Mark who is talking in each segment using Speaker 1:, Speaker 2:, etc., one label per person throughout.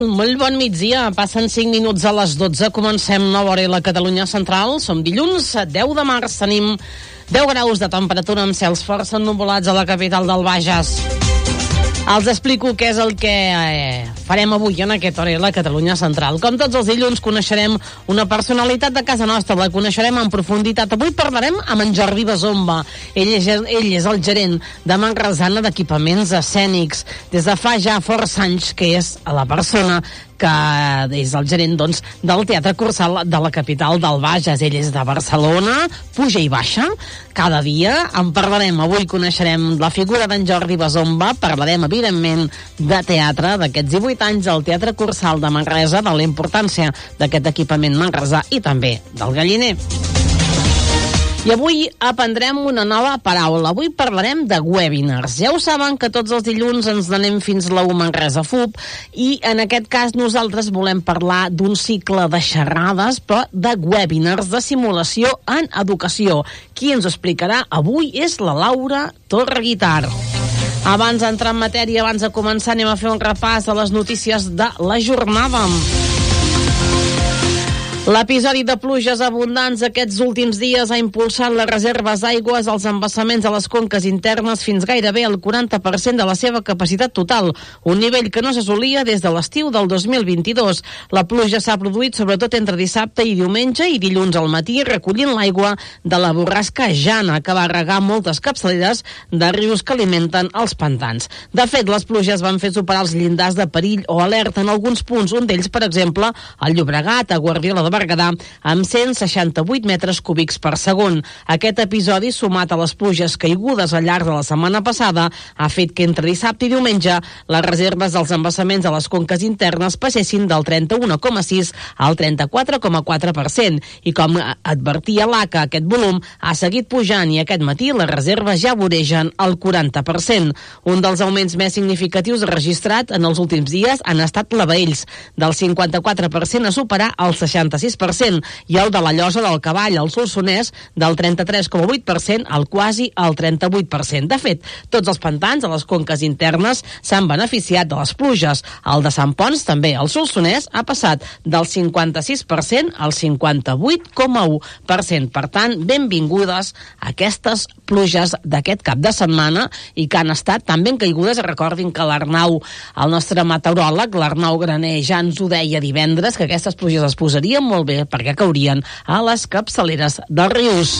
Speaker 1: Molt bon migdia, passen 5 minuts a les 12, comencem nova hora a la Catalunya Central, som dilluns 10 de març, tenim 10 graus de temperatura amb cels força ennuvolats a la capital del Bages. Els explico què és el que farem avui en aquesta hora a la Catalunya Central. Com tots els dilluns coneixerem una personalitat de casa nostra, la coneixerem en profunditat. Avui parlarem amb en Jordi Basomba. Ell és el gerent de Manresana d'Equipaments Escènics. Des de fa ja força anys que és la persona que és el gerent del Teatre Cursal de la capital del Bages. Ell és de Barcelona, puja i baixa cada dia. En parlarem, avui coneixerem la figura d'en Jordi Basomba, parlarem evidentment de teatre, d'aquests 18 anys al Teatre Cursal de Manresa, de la importància d'aquest equipament manresà i també del galliner. I avui aprendrem una nova paraula. Avui parlarem de webinars. Ja ho saben que tots els dilluns ens anem fins a la Manresa FUB i en aquest cas nosaltres volem parlar d'un cicle de xerrades, però de webinars, de simulació en educació. Qui ens ho explicarà avui és la Laura Torreguitar. Abans d'entrar en matèria, abans de començar, anem a fer un repàs de les notícies de la jornada. L'episodi de pluges abundants aquests últims dies ha impulsat les reserves d'aigües als embassaments a les conques internes fins gairebé al 40% de la seva capacitat total, un nivell que no s'assolia des de l'estiu del 2022. La pluja s'ha produït sobretot entre dissabte i diumenge i dilluns al matí, recollint l'aigua de la borrasca Jana, que va regar moltes capçaleres de rius que alimenten els pantans. De fet, les pluges van fer superar els llindars de perill o alerta en alguns punts, un d'ells, per exemple, al Llobregat, a Guardiola de Berguedà, amb 168 metres cúbics per segon. Aquest episodi, sumat a les pluges caigudes al llarg de la setmana passada, ha fet que entre dissabte i diumenge les reserves dels embassaments a les conques internes passessin del 31,6 al 34,4%. I com advertia l'ACA, aquest volum ha seguit pujant i aquest matí les reserves ja voregen el 40%. Un dels augments més significatius registrat en els últims dies han estat l'aveïls, del 54% a superar el 66%, i el de la Llosa del Cavall, al Solsonès, del 33,8% al quasi al 38%. De fet, tots els pantans a les conques internes s'han beneficiat de les pluges. El de Sant Ponç, també al Solsonès, ha passat del 56% al 58,1%. Per tant, benvingudes aquestes pluges d'aquest cap de setmana i que han estat tan ben caigudes. Recordin que l'Arnau, el nostre meteoròleg, l'Arnau Graner, ja ens ho deia divendres, que aquestes pluges es posarien molt bé perquè caurien a les capçaleres dels rius.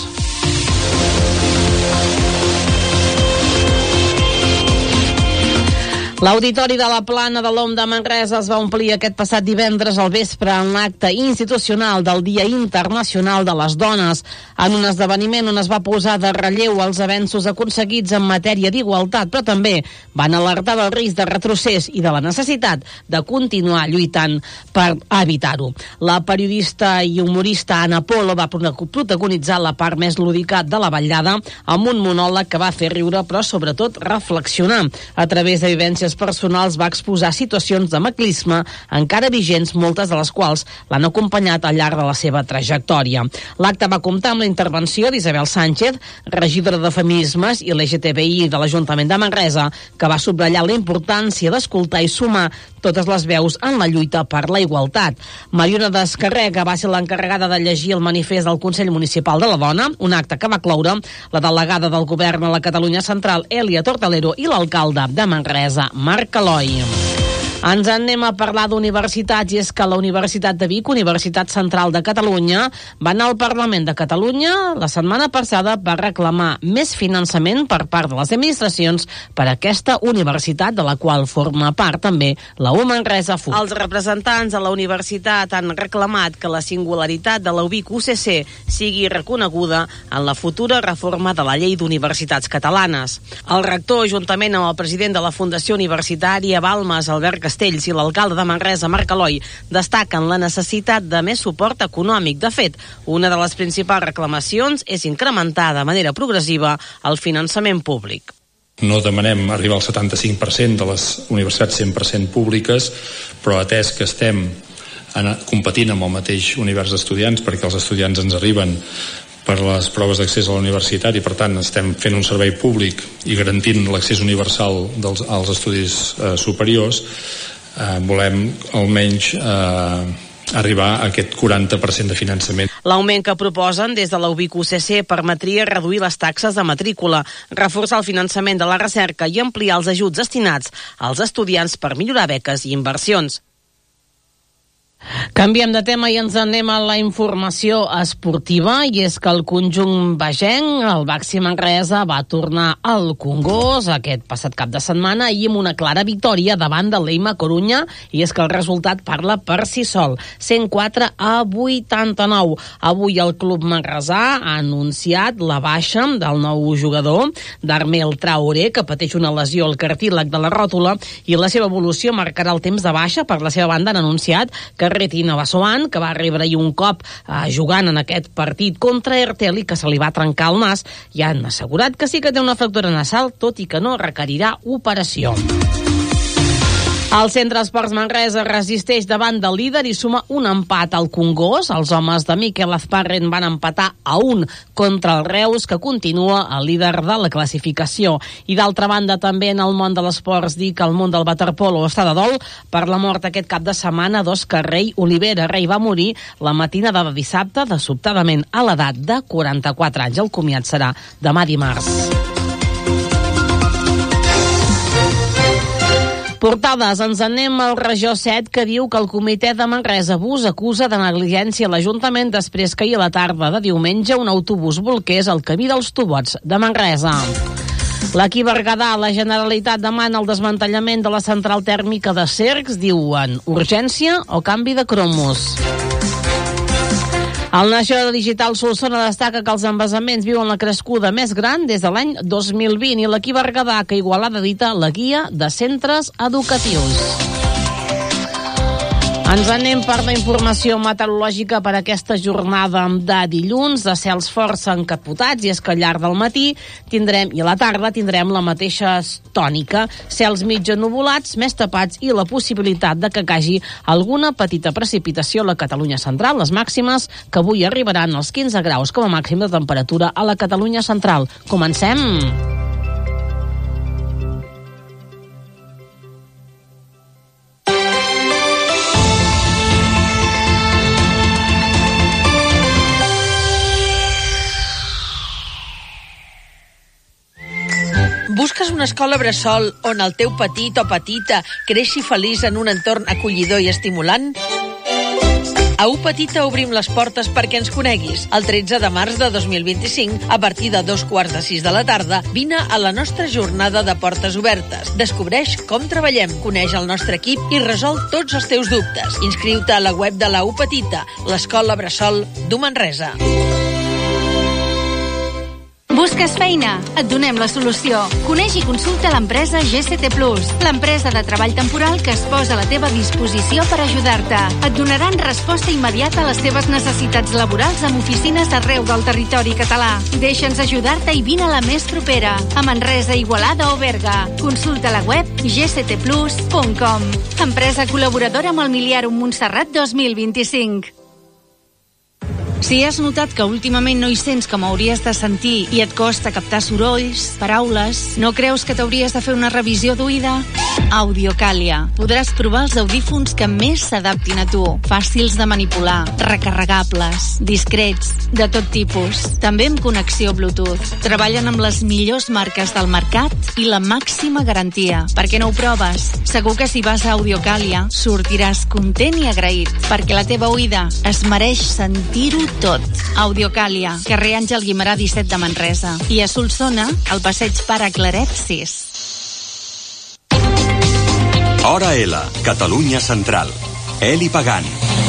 Speaker 1: L'Auditori de la Plana de l'Om de Manresa es va omplir aquest passat divendres al vespre en l'acte institucional del Dia Internacional de les Dones, en un esdeveniment on es va posar de relleu els avenços aconseguits en matèria d'igualtat, però també van alertar del risc de retrocés i de la necessitat de continuar lluitant per evitar-ho. La periodista i humorista Ana Polo va protagonitzar la part més lúdica de la vetllada amb un monòleg que va fer riure, però sobretot reflexionar. A través de vivències personals va exposar situacions de masclisme encara vigents, moltes de les quals l'han acompanyat al llarg de la seva trajectòria. L'acte va comptar amb la intervenció d'Isabel Sánchez, regidora de Feminismes i LGTBI de l'Ajuntament de Manresa, que va subratllar la importància d'escoltar i sumar totes les veus en la lluita per la igualtat. Mariona Descarrega va ser l'encarregada de llegir el manifest del Consell Municipal de la Dona, un acte que va cloure la delegada del govern a la Catalunya Central, Elia Tortalero, i l'alcalde de Manresa, Marc Aloi. Ens anem a parlar d'universitats, i és que la Universitat de Vic, Universitat Central de Catalunya, va anar al Parlament de Catalunya la setmana passada per reclamar més finançament per part de les administracions per a aquesta universitat, de la qual forma part també la Manresa FUB. Els representants de la universitat han reclamat que la singularitat de la UVic UCC sigui reconeguda en la futura reforma de la Llei d'Universitats Catalanes. El rector, juntament amb el president de la Fundació Universitària Balmes, Albert Castells, i l'alcalde de Manresa, Marc Aloi, destaquen la necessitat de més suport econòmic. De fet, una de les principals reclamacions és incrementar de manera progressiva el finançament públic.
Speaker 2: No demanem arribar al 75% de les universitats 100% públiques, però atès que estem competint amb el mateix univers d'estudiants, perquè els estudiants ens arriben per les proves d'accés a la universitat i per tant estem fent un servei públic i garantint l'accés universal als estudis superiors, volem almenys arribar a aquest 40% de finançament.
Speaker 1: L'augment que proposen des de la UBIC-UCC permetria reduir les taxes de matrícula, reforçar el finançament de la recerca i ampliar els ajuts destinats als estudiants per millorar beques i inversions. Canviem de tema i ens anem a la informació esportiva, i és que el conjunt bagenc, el Baxi Manresa, va tornar al Congost aquest passat cap de setmana i amb una clara victòria davant de l'Eima Corunya, i és que el resultat parla per si sol, 104-89. Avui el club manresà ha anunciat la baixa del nou jugador, Darmel Traoré, que pateix una lesió al cartílag de la ròtula, i la seva evolució marcarà el temps de baixa. Per la seva banda han anunciat que Retina Bassoan, que va rebre un cop jugant en aquest partit contra Ertel i que se li va trencar el nas, i han assegurat que sí que té una fractura nasal, tot i que no requerirà operació. El Centre Esports Manresa resisteix davant del líder i suma un empat al Congost. Els homes de Miquel Azparren van empatar a 1 contra el Reus, que continua el líder de la classificació. I d'altra banda, també en el món de l'esports, dir que el món del waterpolo està de dol per la mort aquest cap de setmana d'Òscar Rey Olivera. Rey va morir la matinada de dissabte, sobtadament a l'edat de 44 anys. El comiat serà demà dimarts. Portades, ens anem al Regió 7, que diu que el comitè de Manresa Bus acusa de negligència a l'Ajuntament després que ahir a la tarda de diumenge un autobús bolqués al camí dels Tubots de Manresa. L'equip Berguedà, la Generalitat demana el desmantellament de la central tèrmica de Cercs, diuen urgència o canvi de cromos. El Nació Digital Solsona destaca que els embassaments viuen la crescuda més gran des de l'any 2020 i l'equip Berguedà, que Igualada edita la guia de centres educatius. Ens anem per la informació meteorològica per aquesta jornada de dilluns, de cels força encapotats, i és que al llarg del matí i a la tarda tindrem la mateixa tònica, cels mig ennuvolats, més tapats i la possibilitat de que caigui alguna petita precipitació a la Catalunya central, les màximes que avui arribaran als 15 graus com a màxim de temperatura a la Catalunya central. Comencem!
Speaker 3: Busques una escola bressol on el teu petit o petita creixi feliç en un entorn acollidor i estimulant? A U Petita obrim les portes perquè ens coneguis. El 13 de març de 2025, a partir de 2:15 de la tarda, vine a la nostra jornada de portes obertes. Descobreix com treballem, coneix el nostre equip i resol tots els teus dubtes. Inscriu-te a la web de la U Petita, l'escola bressol d'U Manresa.
Speaker 4: Busques feina? Et donem la solució. Coneix i consulta l'empresa GCT Plus, l'empresa de treball temporal que es posa a la teva disposició per ajudar-te. Et donaran resposta immediata a les teves necessitats laborals amb oficines arreu del territori català. Deixa'ns ajudar-te i vine a la més propera, a Manresa, Igualada o Berga. Consulta la web gctplus.com. Empresa col·laboradora amb el Miliàrum Montserrat 2025.
Speaker 5: Si has notat que últimament no hi sents com hauries de sentir i et costa captar sorolls, paraules, no creus que t'hauries de fer una revisió d'oïda? Audiocàlia. Podràs provar els audífons que més s'adaptin a tu. Fàcils de manipular, recarregables, discrets, de tot tipus. També amb connexió Bluetooth. Treballen amb les millors marques del mercat i la màxima garantia. Per què no ho proves? Segur que si vas a Audiocàlia sortiràs content i agraït, perquè la teva oïda es mereix sentir-ho tot. Audiocàlia, carrer Àngel Guimerà 17 de Manresa. I a Solsona, al passeig Pare Claret 6.
Speaker 6: Hora L, Catalunya Central. Eli Pagant.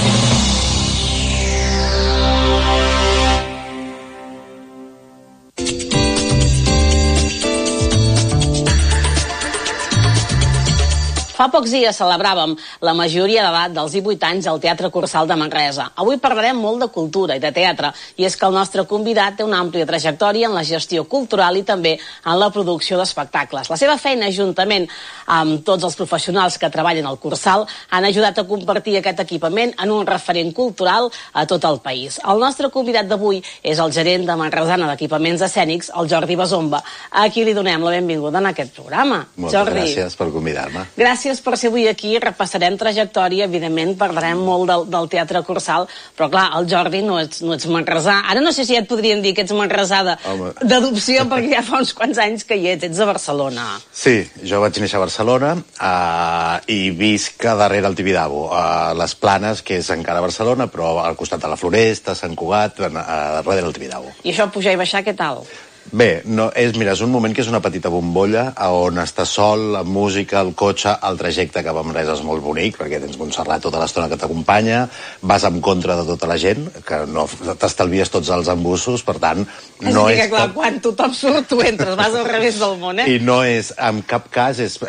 Speaker 1: Fa pocs dies celebràvem la majoria d'edat dels 18 anys al Teatre Cursal de Manresa. Avui parlarem molt de cultura i de teatre, i és que el nostre convidat té una àmplia trajectòria en la gestió cultural i també en la producció d'espectacles. La seva feina, juntament amb tots els professionals que treballen al Cursal, han ajudat a convertir aquest equipament en un referent cultural a tot el país. El nostre convidat d'avui és el gerent de Manresana d'Equipaments Escènics, el Jordi Basomba, a qui li donem la benvinguda en aquest programa.
Speaker 7: Moltes gràcies per convidar-me.
Speaker 1: Gràcies gràcies per ser avui aquí. Repassarem trajectòria, evidentment, parlarem molt del Teatre Cursal, però clar, el Jordi no ets manresà. Ara no sé si ja et podríem dir que ets manresà d'adopció, perquè ja fa uns quants anys que hi ets de Barcelona.
Speaker 7: Sí, jo vaig néixer a Barcelona i visc darrere el Tibidabo, a les Planes, que és encara a Barcelona, però al costat de la Floresta, Sant Cugat, darrere el Tibidabo.
Speaker 1: I això, pujar i baixar, què tal?
Speaker 7: Bé, és un moment que és una petita bombolla on estàs sol, la música, el cotxe, el trajecte cap a Manresa és molt bonic perquè tens Montserrat tota l'estona que t'acompanya, vas en contra de tota la gent, que no t'estalvies tots els embussos, per tant...
Speaker 1: No és que, clar, quan tothom surt, tu entres, vas al revés del món,
Speaker 7: I no és, en cap cas, es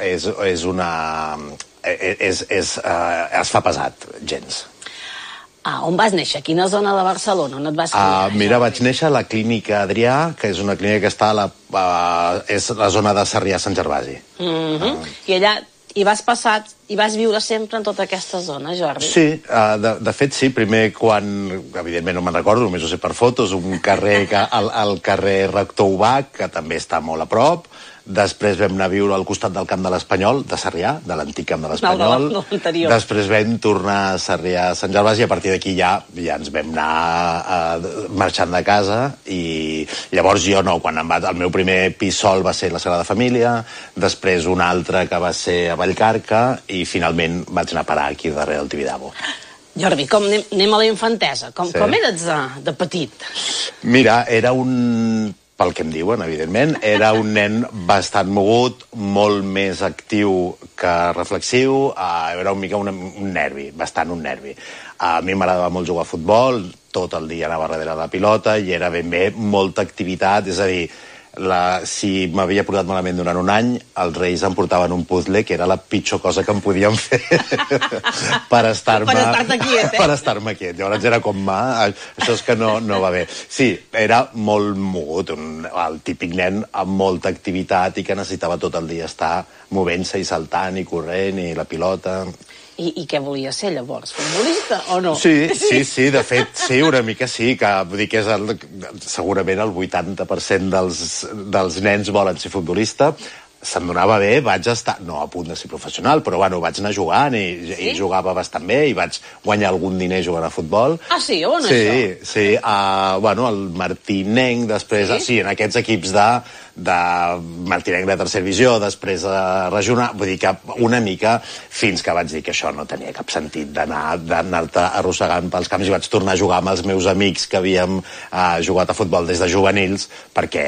Speaker 7: fa pesat, gens.
Speaker 1: On vas néixer? A quina zona de Barcelona? On et vas criar?
Speaker 7: Mira, vaig néixer a la Clínica Adrià, que és una clínica que està és la zona de Sarrià-Sant Gervasi.
Speaker 1: I allà hi vas passar, i vas viure sempre en tota aquesta zona, Jordi?
Speaker 7: Sí, de fet sí. Primer, quan, evidentment no me'n recordo, només ho sé per fotos, un carrer, el carrer Rector Ubach, que també està molt a prop. Després vam anar a viure al costat del Camp de l'Espanyol, de Sarrià, de l'antic Camp de l'Espanyol. Després vam tornar a Sarrià a Sant Gervasi i a partir d'aquí ja ens vam anar marxant de casa i llavors jo no, quan el meu primer pis sol va ser la Sagrada Família, després un altre que va ser a Vallcarca i finalment vaig anar a parar aquí darrere del Tibidabo.
Speaker 1: Jordi, anem a la infantesa. Com eres de petit?
Speaker 7: Mira, era pel que em diuen, evidentment, era un nen bastant mogut, molt més actiu que reflexiu, era una mica un nervi, bastant un nervi. A mi m'agradava molt jugar a futbol, tot el dia anava darrere de la pilota i era ben bé molta activitat, és a dir, si m'havia portat malament durant un any, els Reis em portaven un puzzle que era la pitjor cosa que em podien fer per estar-me quiet. Llavors era com, això és que no va bé. Sí, era molt mogut, el típic nen amb molta activitat i que necessitava tot el dia estar movent-se i saltant i corrent i la pilota...
Speaker 1: I què volia ser, llavors? Futbolista o no?
Speaker 7: Sí, de fet, sí, una mica sí, que vull dir que és segurament el 80% dels nens volen ser futbolista. Se'm donava bé, vaig estar, no a punt de ser professional, però bueno, vaig anar jugant i jugava bastant bé i vaig guanyar algun diner jugant a futbol.
Speaker 1: Ah, sí? On això?
Speaker 7: Sí, el Martinenc, després, sí, en aquests equips de Martinenc de tercera divisió, després regional, vull dir que una mica fins que vaig dir que això no tenia cap sentit d'anar-te arrossegant pels camps i vaig tornar a jugar amb els meus amics que havíem jugat a futbol des de juvenils perquè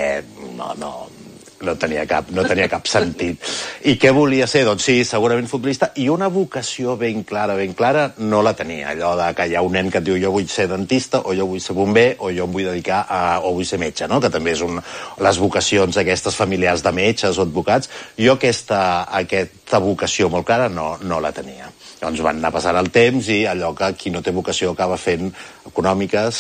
Speaker 7: no tenia cap sentit. I què volia ser? Doncs sí, segurament futbolista, i una vocació ben clara no la tenia, allò de que hi ha un nen que et diu jo vull ser dentista, o jo vull ser bomber, o jo em vull dedicar o vull ser metge, no? Que també és les vocacions aquestes familiars de metges o advocats. Jo aquesta vocació molt clara no la tenia. Llavors van anar passant el temps i allò que qui no té vocació acaba fent econòmiques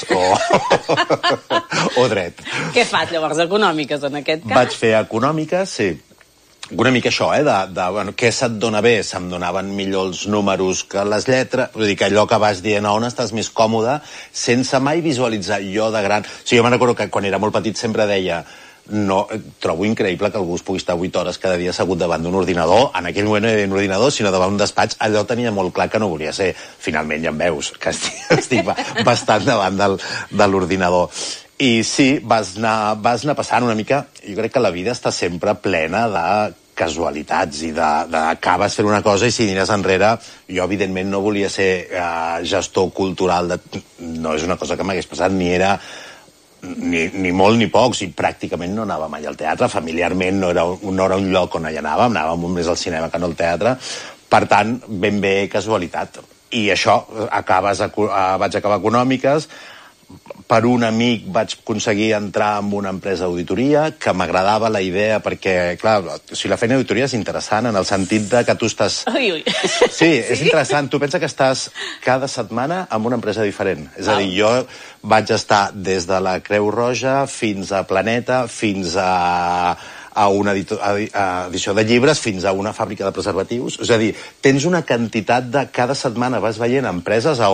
Speaker 7: o dret.
Speaker 1: Què fas llavors, econòmiques en aquest cas?
Speaker 7: Vaig fer econòmiques, sí. Una mica això, què se't dona bé? Se'm donaven millor els números que les lletres, vull dir que allò que vas dient on estàs més còmode, sense mai visualitzar jo de gran... O sigui, jo me'n recordo que quan era molt petit sempre deia trobo increïble que algú es pugui estar 8 hores cada dia assegut davant d'un ordinador. En aquell moment no hi havia un ordinador, sinó davant un despatx. Allò tenia molt clar que no volia ser. Finalment ja em veus, que estic bastant davant de l'ordinador. I sí, vas anar passant una mica... Jo crec que la vida està sempre plena de casualitats i d'acabes fent una cosa i si aniràs enrere... Jo, evidentment, no volia ser gestor cultural. No és una cosa que m'hagués passat, ni era... Ni molt ni pocs, i pràcticament no anava mai al teatre, familiarment no era un lloc on hi anàvem més al cinema que no al teatre, per tant, ben bé casualitat. I això, vaig acabar econòmiques, per un amic vaig aconseguir entrar en una empresa d'auditoria, que m'agradava la idea, perquè, clar, la feina d'auditoria és interessant en el sentit de que tu estàs... Sí, és interessant. Tu pensa que estàs cada setmana en una empresa diferent. És a dir, jo vaig estar des de la Creu Roja fins a Planeta, fins a una edició de llibres, fins a una fàbrica de preservatius. És a dir, tens una quantitat de... Cada setmana vas veient empreses on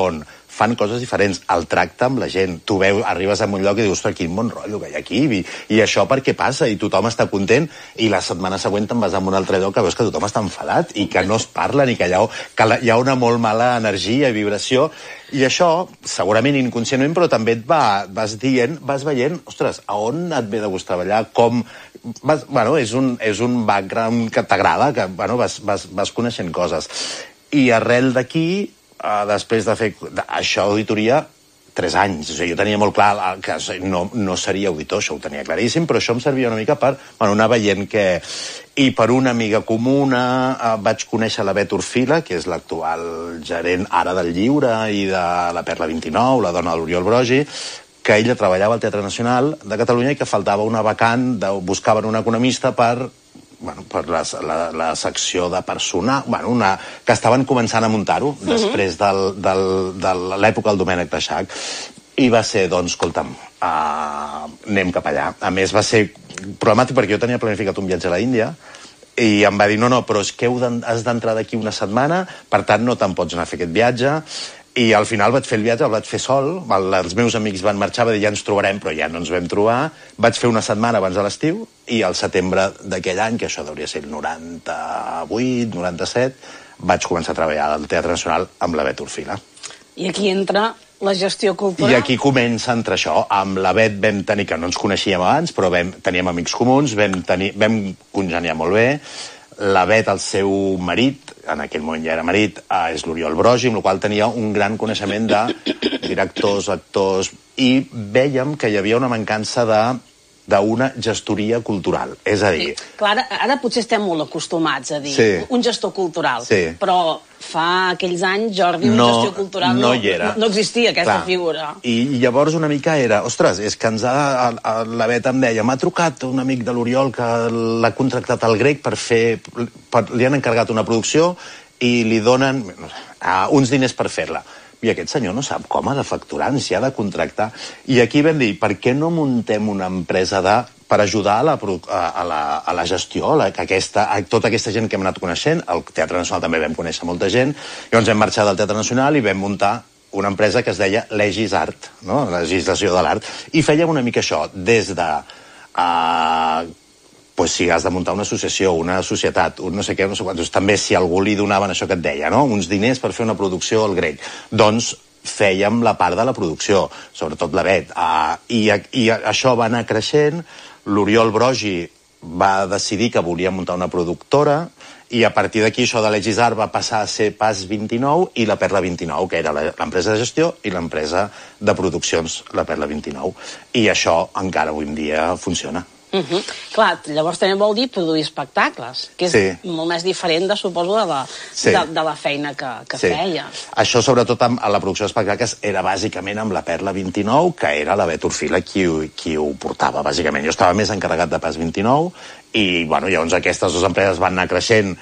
Speaker 7: fan coses diferents, el tracte amb la gent. Tu arribes a un lloc i dius, ostres, quin bon rotllo que hi ha aquí, i això per què passa? I tothom està content, i la setmana següent te'n vas a un altre lloc que veus que tothom està enfadat, i que no es parlen, i que hi ha una molt mala energia i vibració, i això, segurament inconscientment, però també et vas veient, ostres, a on et ve de gust treballar, com... és un background que t'agrada, que vas coneixent coses. I arrel d'aquí, després de fer això d'auditoria, 3 anys. O sigui, jo tenia molt clar que no seria auditor, això ho tenia claríssim, però això em servia una mica per anar veient que... I per una amiga comuna vaig conèixer la Bet Orfila, que és l'actual gerent ara del Lliure i de la Perla 29, la dona de l'Oriol Brogi, que ella treballava al Teatre Nacional de Catalunya i que faltava una vacant, buscaven un economista per la secció de personal, que estaven començant a muntar-ho després de l'època del Domènec Teixac. I va ser, doncs, escolta'm, anem cap allà. A més, va ser problemàtic perquè jo tenia planificat un viatge a la Índia i em va dir, no, però és que has d'entrar d'aquí una setmana, per tant no te'n pots anar a fer aquest viatge. I al final vaig fer el viatge, el vaig fer sol, els meus amics van marxar, va dir, ja ens trobarem, però ja no ens vam trobar. Vaig fer una setmana abans de l'estiu, i al setembre d'aquell any, que això hauria ser el 98, 97, vaig començar a treballar al Teatre Nacional amb la Bet Orfila.
Speaker 1: I aquí entra la gestió cultural.
Speaker 7: I aquí comença entre això. Amb la Bet vam tenir, que no ens coneixíem abans, però teníem amics comuns, vam congeniar molt bé. La Bet, el seu marit, en aquell moment ja era marit, és l'Oriol Brogi, amb la qual tenia un gran coneixement de directors, actors, i vèiem que hi havia una mancança d'una gestoria cultural. És a dir...
Speaker 1: Sí, clar, ara potser estem molt acostumats a dir un gestor cultural, però fa aquells anys, Jordi, una gestió cultural no existia aquesta figura. I
Speaker 7: llavors una mica era, ostres, és que la Bet em deia, m'ha trucat un amic de l'Oriol que l'ha contractat al Grec li han encarregat una producció i li donen uns diners per fer-la. I aquest senyor no sap com ha de facturar, ni si ha de contractar. I aquí vam dir, per què no muntem una empresa per ajudar a la gestió, tota aquesta gent que hem anat coneixent. Al Teatre Nacional també vam conèixer molta gent. Llavors vam marxar del Teatre Nacional i vam muntar una empresa que es deia Legis Art, no? Legislació de l'art. I fèiem una mica això, des de... si has de muntar una associació, una societat, un no sé què, no sé quants, també si algú li donaven això que et deia, no? Uns diners per fer una producció al Grec, doncs fèiem la part de la producció, sobretot la Bet. I això va anar creixent, l'Oriol Brogi va decidir que volia muntar una productora, i a partir d'aquí això de Legisart va passar a ser Pas 29 i la Perla 29, que era l'empresa de gestió i l'empresa de produccions, la Perla 29. I això encara avui en dia funciona.
Speaker 1: Clar, llavors també vol dir produir espectacles, que és molt més diferent, suposo, de la feina que feia.
Speaker 7: Això, sobretot, a la producció d'espectacles, era bàsicament amb la Perla 29, que era la Bet Orfila qui ho portava, bàsicament. Jo estava més encarregat de Pas 29, i llavors aquestes dues empreses van anar creixent,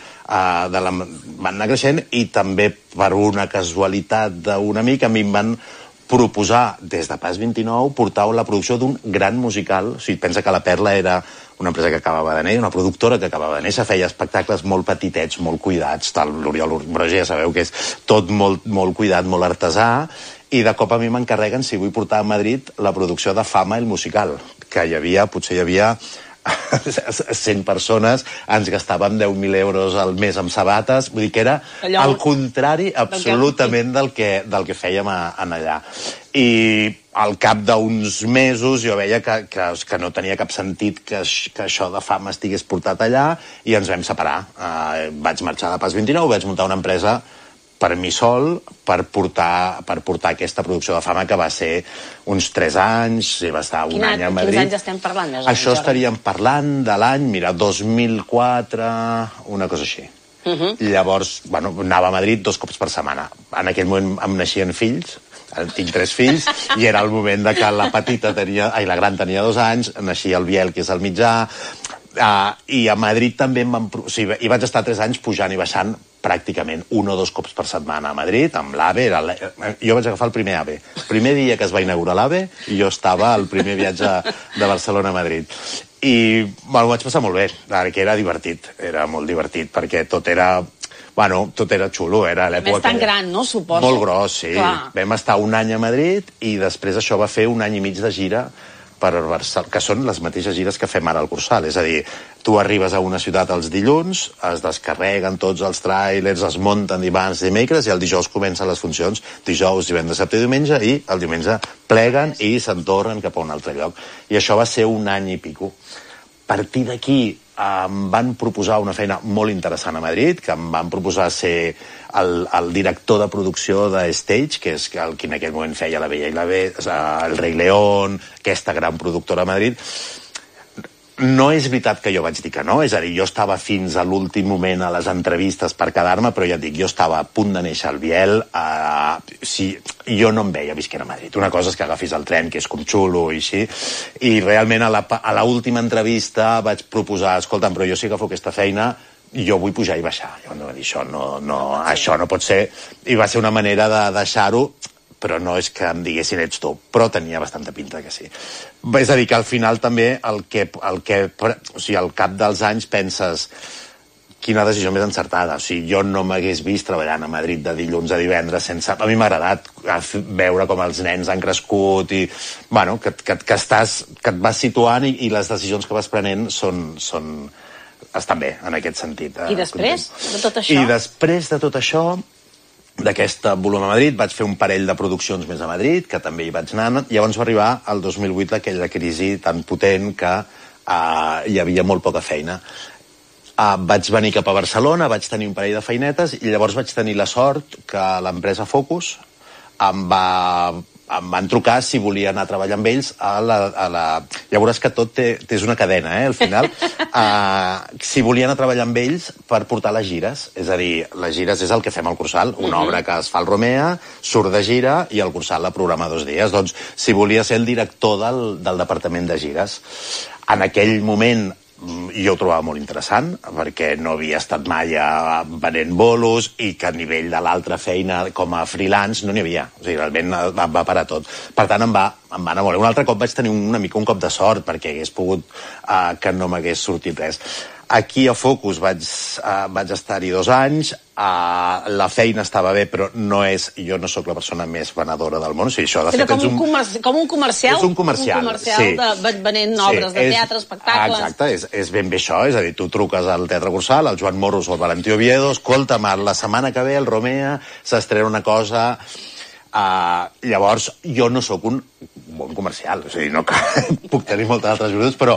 Speaker 7: i també, per una casualitat d'un amic, a mi em van proposar des de Pas 29 portar la producció d'un gran musical. O sigui, pensa que la Perla era una empresa que acabava de néixer, una productora que acabava de néixer, feia espectacles molt petitets, molt cuidats, l'Oriol Brogi ja sabeu que és tot molt cuidat, molt artesà, i de cop a mi m'encarreguen si vull portar a Madrid la producció de Fama, el musical, que potser hi havia 100 persones, ens gastàvem 10.000 euros al mes amb sabates, vull dir que era al contrari absolutament del que fèiem allà. I al cap d'uns mesos jo veia que no tenia cap sentit que això de Fama estigués portat allà, i ens vam separar. Vaig marxar de Pas 29, vaig muntar una empresa per mi sol, per portar aquesta producció de Fama, que va ser uns 3 anys, i va estar un any a Madrid.
Speaker 1: Quins anys estem parlant?
Speaker 7: Això estaríem parlant de l'any, 2004, una cosa així. Llavors, anava a Madrid 2 cops per setmana. En aquell moment em naixien fills, tinc 3 fills, i era el moment de que la gran tenia 2 anys, naixia el Biel, que és el mitjà, i a Madrid també hi vaig estar 3 anys pujant i baixant pràcticament 1 o 2 cops per setmana a Madrid, amb l'AVE. Jo vaig agafar el primer AVE. El primer dia que es va inaugurar l'AVE, jo estava al primer viatge de Barcelona a Madrid. I m'ho vaig passar molt bé, que era divertit, era molt divertit, perquè tot era... Bueno, tot era xulo, era l'època...
Speaker 1: Més tan gran, no? Suposo.
Speaker 7: Molt gros, sí.
Speaker 1: Clar.
Speaker 7: Vam estar un any a Madrid i després això va fer un any i mig de gira per Barcelona, que són les mateixes gires que fem ara al Cursal. És a dir, tu arribes a una ciutat els dilluns, es descarreguen tots els tràilers, es munten dimarts, dimecres, i el dijous comencen les funcions, dijous, divendres, dissabte i diumenge, i el diumenge pleguen i se'n tornen cap a un altre lloc. I això va ser un any i pico. A partir d'aquí em van proposar una feina molt interessant a Madrid, que em van proposar ser el director de producció de Stage, que és el que en aquell moment feia La Bella i la El Rei León, aquesta gran productora a Madrid. No és veritat que jo vaig dir que no, és a dir, jo estava fins a l'últim moment a les entrevistes per quedar-me, però ja et dic, jo estava a punt de néixer al Biel, jo no em veia visquent a Madrid. Una cosa és que agafis el tren, que és com xulo i així, i realment a l'última entrevista vaig proposar, escolta'm, però jo sí que agafo aquesta feina, jo vull pujar i baixar. I em va dir, això no pot ser, i va ser una manera de deixar-ho, però no és que em diguessin ets tu, però tenia bastanta pinta que sí. És a dir, que al final també al cap dels anys penses quina decisió més encertada. O sigui, jo no m'hagués vist treballant a Madrid de dilluns a divendres sense... A mi m'ha agradat veure com els nens han crescut i, bueno, que et vas situant i les decisions que vas prenent estan bé, en aquest sentit.
Speaker 1: I després de tot això?
Speaker 7: I després de tot això, d'aquesta volum a Madrid, vaig fer un parell de produccions més a Madrid, que també hi vaig anar. Llavors va arribar el 2008 aquella crisi tan potent que hi havia molt poca feina. Vaig venir cap a Barcelona, vaig tenir un parell de feinetes i llavors vaig tenir la sort que l'empresa Focus em van trucar si volia anar a treballar amb ells ja veuràs que tot és una cadena, al final. Si volia anar a treballar amb ells per portar les gires, és a dir, les gires és el que fem al Cursal, una obra que es fa al Romea, surt de gira i el Cursal la programa 2 dies. Doncs si volia ser el director del departament de gires. En aquell moment jo ho trobava molt interessant, perquè no havia estat mai venent bolos i que a nivell de l'altra feina com a freelance no n'hi havia. O sigui, realment va parar tot. Per tant, em va anar molt bé. Un altre cop vaig tenir una mica un cop de sort, perquè hagués pogut que no m'hagués sortit res. Aquí a Focus vaig estar-hi 2 anys, la feina estava bé, però jo no sóc la persona més venedora del món. O sigui, això, de fet,
Speaker 1: com un comercial?
Speaker 7: És un comercial, sí.
Speaker 1: Venent obres de teatre, espectacles...
Speaker 7: Exacte, és ben bé això, és a dir, tu truques al Teatre Cursal, al Joan Morros o al Valentí Oviedo, escolta'm, la setmana que ve al Romea s'estrena una cosa... Llavors, jo no sóc un bon comercial, o sigui, no puc tenir moltes altres virtuts, però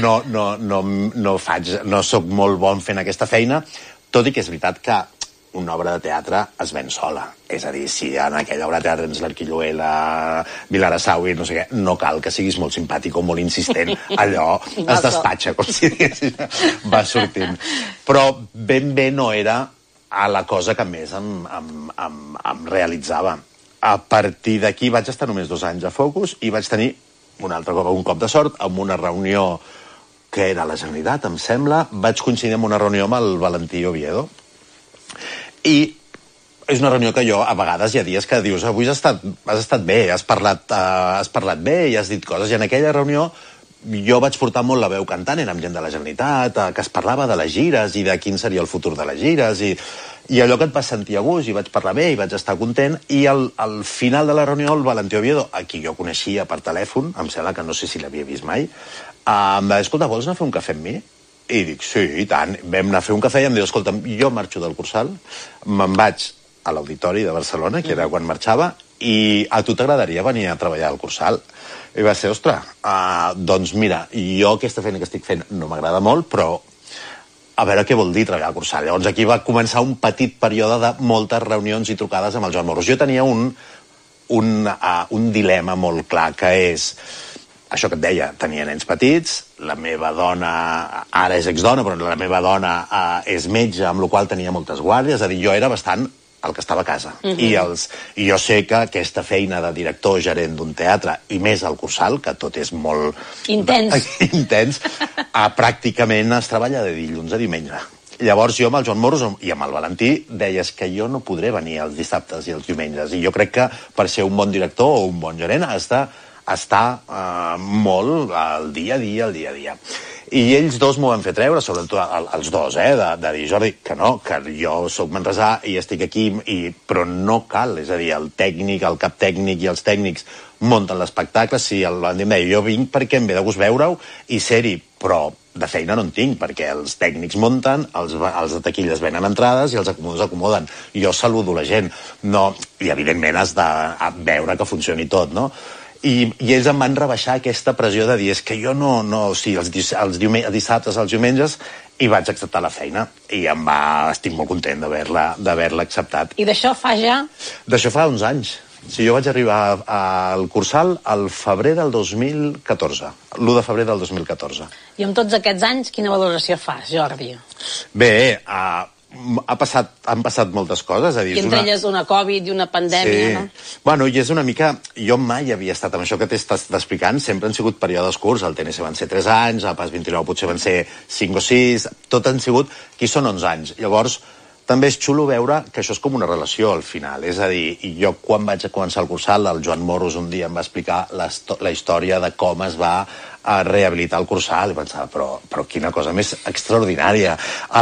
Speaker 7: no sóc molt bon fent aquesta feina, tot i que és veritat que una obra de teatre es ven sola. És a dir, si en aquella obra de teatre tens l'Arquilluela, Vilarasau i no sé què, no cal que siguis molt simpàtic o molt insistent, allò es despatxa, com si diguéssim, va sortint. Però ben bé no era la cosa que més em realitzava. A partir d'aquí vaig estar només 2 anys a Focus i vaig tenir un cop de sort amb una reunió que era a la Generalitat, em sembla. Vaig coincidir amb una reunió amb el Valentí Oviedo i és una reunió que jo, a vegades hi ha dies que dius avui has estat bé, has parlat bé i has dit coses, i en aquella reunió jo vaig portar molt la veu cantant, era amb gent de la Generalitat, que es parlava de les gires i de quin seria el futur de les gires i allò que et vas sentir a gust, i vaig parlar bé i vaig estar content, i al final de la reunió el Valentí Oviedo, a qui jo coneixia per telèfon, em sembla que no sé si l'havia vist mai, em va dir, escolta, vols anar a fer un cafè amb mi? I dic, sí, i tant. Vam anar a fer un cafè i em diu, escolta, jo marxo del Cursal, me'n vaig a l'Auditori de Barcelona, que era quan marxava, i a tu t'agradaria venir a treballar al Cursal? I va ser, ostres, doncs mira, jo aquesta feina que estic fent no m'agrada molt, però a veure què vol dir treballar al Cursal. Llavors aquí va començar un petit període de moltes reunions i trucades amb el Joan Morros. Jo tenia un dilema molt clar, que és això que et deia, tenia nens petits, la meva dona, ara és exdona, però la meva dona és metge, amb la qual tenia moltes guàrdies, és a dir, jo era bastant el que estava a casa. I jo sé que aquesta feina de director gerent d'un teatre, i més al Cursal, que tot és molt... intens, pràcticament es treballa de dilluns a diumenge. Llavors jo amb el Joan Morros i amb el Valentí deies que jo no podré venir els dissabtes i els diumenges, i jo crec que per ser un bon director o un bon gerent has d'estar molt al dia a dia, I ells dos m'ho van fer treure, sobretot els dos, de dir, Jordi, que no, que jo sóc manresà i estic aquí, però no cal, és a dir, el tècnic, el cap tècnic i els tècnics munten l'espectacle, sí, l'Andy em deia, jo vinc perquè em ve de gust veure-ho i ser-hi, però de feina no en tinc, perquè els tècnics munten, els de taquilles venen entrades i els acomoden. Jo saludo la gent, no, i evidentment has de veure que funcioni tot, no? I ells em van rebaixar aquesta pressió de dir, és que jo no o sigui, els dissabtes, els diumenges, i vaig acceptar la feina, i estic molt content d'haver-la acceptat.
Speaker 1: I d'això fa ja?
Speaker 7: D'això fa 11 anys. Sí, jo vaig arribar al Cursal al febrer del 2014, l'1 de febrer del 2014.
Speaker 1: I amb tots aquests anys, quina valoració fas, Jordi?
Speaker 7: Bé, han passat moltes coses.
Speaker 1: I entre elles una Covid i una pandèmia, no?
Speaker 7: Bueno, i és una mica... Jo mai havia estat amb això que t'estàs explicant, sempre han sigut períodes curts, al TNC van ser 3 anys, al Pas 29 potser van ser 5 o 6, tot han sigut... Aquí són 11 anys. Llavors, també és xulo veure que això és com una relació al final. És a dir, jo quan vaig començar el Cursal, el Joan Morros un dia em va explicar la història de com es va rehabilitar el Cursal, i pensava, però quina cosa més extraordinària.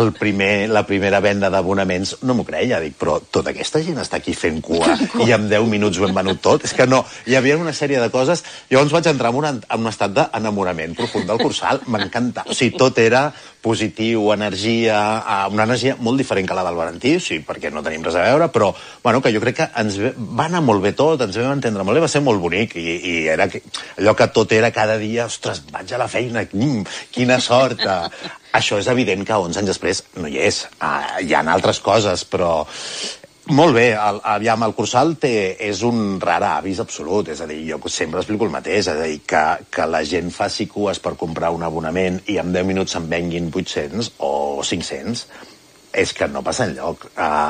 Speaker 7: La primera venda d'abonaments no m'ho creia, dic, però tota aquesta gent està aquí fent cua i en 10 minuts ho hem venut tot. És que no, hi havia una sèrie de coses. Llavors vaig entrar en un estat d'enamorament profund del Cursal, m'encantava. O sigui, tot era positiu, energia, una energia molt diferent que la del Valentí, sí, perquè no tenim res a veure, però bueno, que jo crec que ens va anar molt bé tot, ens vam entendre molt bé, va ser molt bonic, i era allò que tot era cada dia, ostres, vaig a la feina, quina sort. Això és evident que 11 anys després no hi és. Hi ha altres coses, però molt bé, aviam, el Cursal és un rar avis absolut, és a dir, jo sempre explico el mateix, és a dir, que la gent faci cues per comprar un abonament i en 10 minuts se'n venguin 800 o 500, és que no passa enlloc.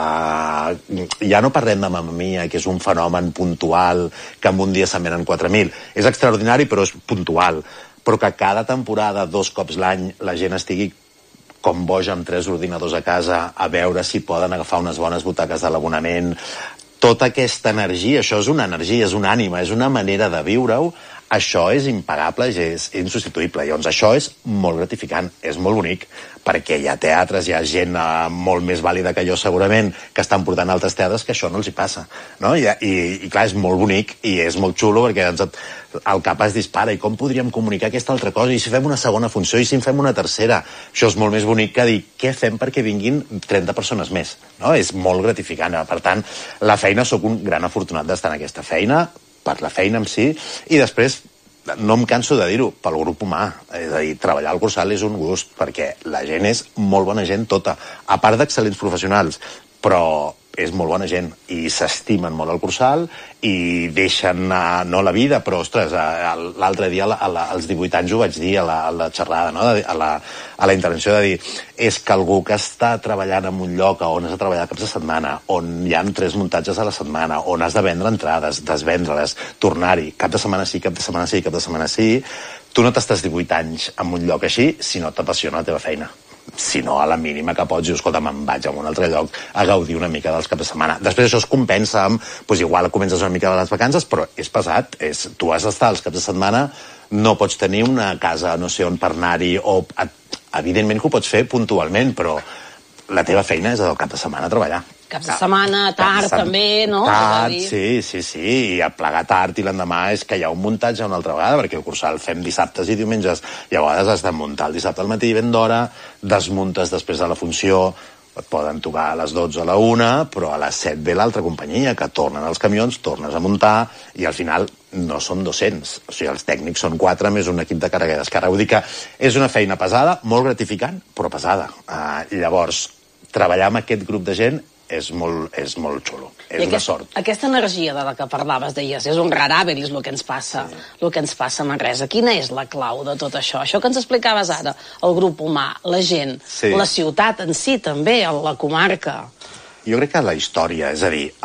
Speaker 7: Ja no parlem de Mamma Mia, que és un fenomen puntual, que en un dia se'n venen 4.000. És extraordinari, però és puntual. Però que cada temporada, 2 cops l'any, la gent estigui com boja amb 3 ordinadors a casa a veure si poden agafar unes bones butaques de l'abonament. Tota aquesta energia, això és una energia, és una ànima, és una manera de viure-ho. Això és impagable, és insubstituïble. Llavors, això és molt gratificant, és molt bonic, perquè hi ha teatres, hi ha gent molt més vàlida que jo, segurament, que estan portant altres teatres que això no els hi passa, no? I clar, és molt bonic i és molt xulo, perquè el cap es dispara. I com podríem comunicar aquesta altra cosa? I si fem una segona funció? I si en fem una tercera? Això és molt més bonic que dir què fem perquè vinguin 30 persones més, no? És molt gratificant. Per tant, la feina, sóc un gran afortunat d'estar en aquesta feina, per la feina en si, i després no em canso de dir-ho, pel grup humà. És a dir, treballar al Cursal és un gust, perquè la gent és molt bona gent tota, a part d'excel·lents professionals, però és molt bona gent, i s'estimen molt al Cursal, i deixen, no la vida, però, ostres, l'altre dia, als 18 anys ho vaig dir a la xerrada, no? a la intervenció, de dir, és que algú que està treballant en un lloc on has de treballar caps de setmana, on hi ha 3 muntatges a la setmana, on has de vendre entrades, desvendre-les, tornar-hi, cap de setmana sí, cap de setmana sí, cap de setmana sí, tu no t'estàs 18 anys en un lloc així si no t'apassiona la teva feina. Si no, a la mínima que pots, dius, escolta, me'n vaig a un altre lloc a gaudir una mica dels caps de setmana. Després això es compensa amb, doncs igual comences una mica de les vacances, però és pesat, tu has d'estar els caps de setmana, no pots tenir una casa no sé on per anar-hi, o evidentment que ho pots fer puntualment, però la teva feina és el cap de setmana a treballar.
Speaker 1: Caps de setmana, tard també, no?
Speaker 7: Tard, sí, i a plegar tard i l'endemà és que hi ha un muntatge una altra vegada, perquè el Cursal fem dissabtes i diumenges, i a vegades has de muntar el dissabte al matí ben d'hora, desmuntes després de la funció, et poden tocar a les 12 a la 1, però a les 7 ve l'altra companyia, que tornen els camions, tornes a muntar, i al final no són 200, o sigui, els tècnics són 4 més un equip de càrrega i descàrrega. Vull dir que és una feina pesada, molt gratificant, però pesada. Llavors, treballar amb aquest grup de gent és molt xulo, és una sort.
Speaker 1: Aquesta energia de la que parlaves, deies, és un rar hàbil, és el que ens passa, el que ens passa a Manresa. Quina és la clau de tot això? Això que ens explicaves ara, el grup humà, la gent, la ciutat en si també, la comarca.
Speaker 7: Jo crec que la història, és a dir,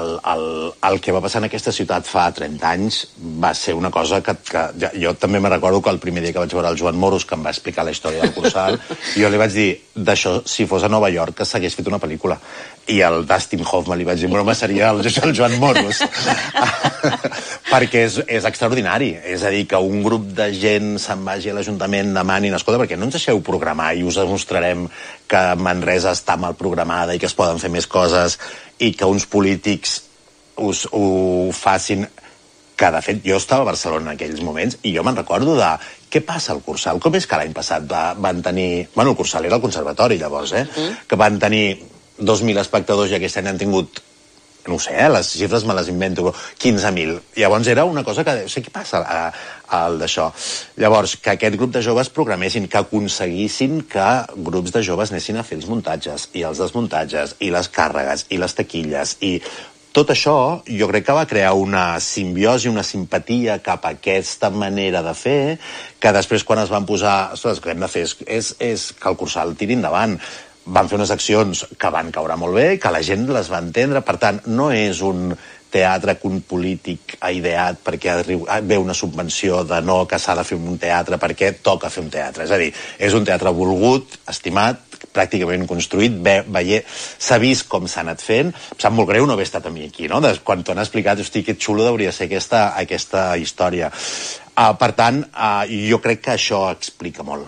Speaker 7: el que va passar en aquesta ciutat fa 30 anys va ser una cosa que jo també me recordo que el primer dia que vaig veure el Joan Morros, que em va explicar la història del Cursal, jo li vaig dir, d'això, si fos a Nova York, que s'hagués fet una pel·lícula. I el Dustin Hoffman li vaig dir, broma, seria el Joan Morros. perquè és extraordinari. És a dir, que un grup de gent se'n vagi a l'Ajuntament, demanin, escolta, perquè no ens deixeu programar i us mostrarem que Manresa està mal programada i que es poden fer més coses i que uns polítics ho facin... Que, de fet, jo estava a Barcelona en aquells moments i jo me'n recordo de què passa al Cursal. Com és que l'any passat van tenir... Bueno, el Cursal era el conservatori, llavors, que van tenir 2.000 espectadors i aquest any han tingut, no ho sé, les xifres me les invento, però 15.000. Llavors era una cosa que... O sigui, què passa al d'això? Llavors, que aquest grup de joves programessin, que aconseguissin que grups de joves anessin a fer els muntatges i els desmuntatges i les càrregues i les taquilles i... Tot això jo crec que va crear una simbiosi, una simpatia cap a aquesta manera de fer, que després quan es van posar... Ostres, el que hem de fer és que el Cursal tiri endavant. Van fer unes accions que van caure molt bé, que la gent les va entendre. Per tant, no és un teatre que un polític ha ideat perquè ve una subvenció de no que s'ha de fer un teatre perquè toca fer un teatre. És a dir, és un teatre volgut, estimat, pràcticament construït, s'ha vist com s'ha anat fent. Em sap molt greu no haver estat a mi aquí, no? Quan t'ho han explicat, hosti, que xulo hauria de ser aquesta història. Per tant, jo crec que això explica molt.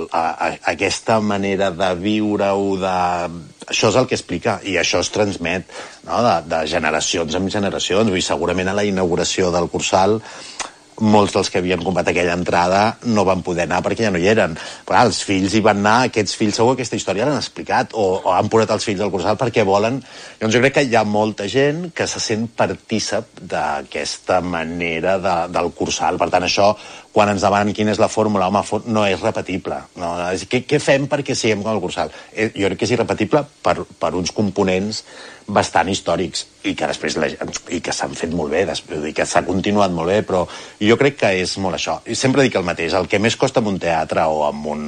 Speaker 7: Aquesta manera de viure-ho, això és el que explica, i això es transmet, no? de generacions en generacions. Vull dir, segurament a la inauguració del Cursal molts dels que havien comprat aquella entrada no van poder anar perquè ja no hi eren. Però els fills hi van anar, aquests fills segur aquesta història l'han explicat o han posat els fills al Cursal perquè volen. Llavors jo crec que hi ha molta gent que se sent partícip d'aquesta manera del Cursal. Per tant, això, quan ens demanen quina és la fórmula, home, no és repetible. No? Què fem perquè siguem com el Cursal? Jo crec que és irrepetible per uns components bastant històrics i que després i que s'han fet molt bé, i que s'ha continuat molt bé, però jo crec que és molt això. I sempre dic el mateix, el que més costa en un teatre o en un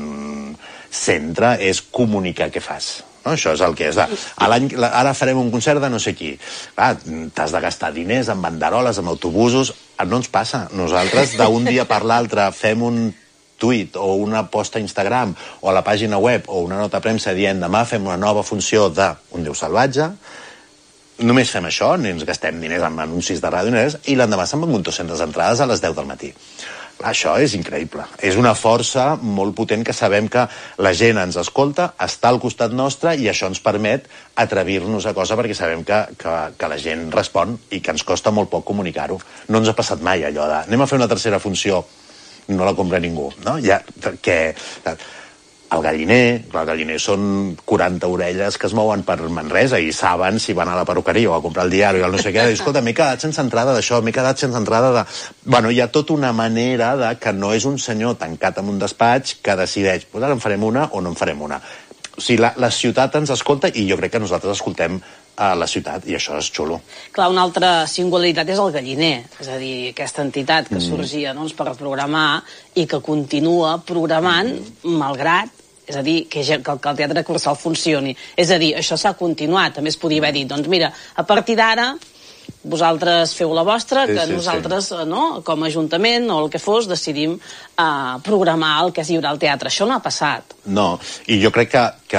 Speaker 7: centre és comunicar què fas. No? Això és el que és. Ara farem un concert de no sé qui. T'has de gastar diners en banderoles, en autobusos. No ens passa. Nosaltres, d'un dia per l'altre, fem un tuit o una posta a Instagram o a la pàgina web o una nota a premsa dient demà fem una nova funció d'Un Déu Salvatge. Només fem això, ni ens gastem diners en anuncis de ràdio, i l'endemà se'n van 200 entrades a les 10 del matí. Això és increïble. És una força molt potent que sabem que la gent ens escolta, està al costat nostre i això ens permet atrevir-nos a cosa perquè sabem que la gent respon i que ens costa molt poc comunicar-ho. No ens ha passat mai allò de anem a fer una tercera funció, no la compra ningú, no? El Galliner són 40 orelles que es mouen per Manresa i saben si van a la perruqueria o a comprar el diari o el no sé què, i escolta, m'he quedat sense entrada d'això, m'he quedat sense entrada de... Bueno, hi ha tota una manera de que no és un senyor tancat en un despatx que decideix, doncs ara en farem una o no en farem una. O sigui, la ciutat ens escolta i jo crec que nosaltres escoltem a la ciutat, i això és xulo.
Speaker 1: Clar, una altra singularitat és el Galliner, és a dir, aquesta entitat que sorgia per programar i que continua programant malgrat, és a dir, que el Teatre Cursal funcioni. És a dir, això s'ha continuat. També es podia haver dit, doncs mira, a partir d'ara vosaltres feu la vostra, que nosaltres, no, com a Ajuntament o el que fos, decidim programar el que es lliurà al teatre. Això no ha passat.
Speaker 7: No, i jo crec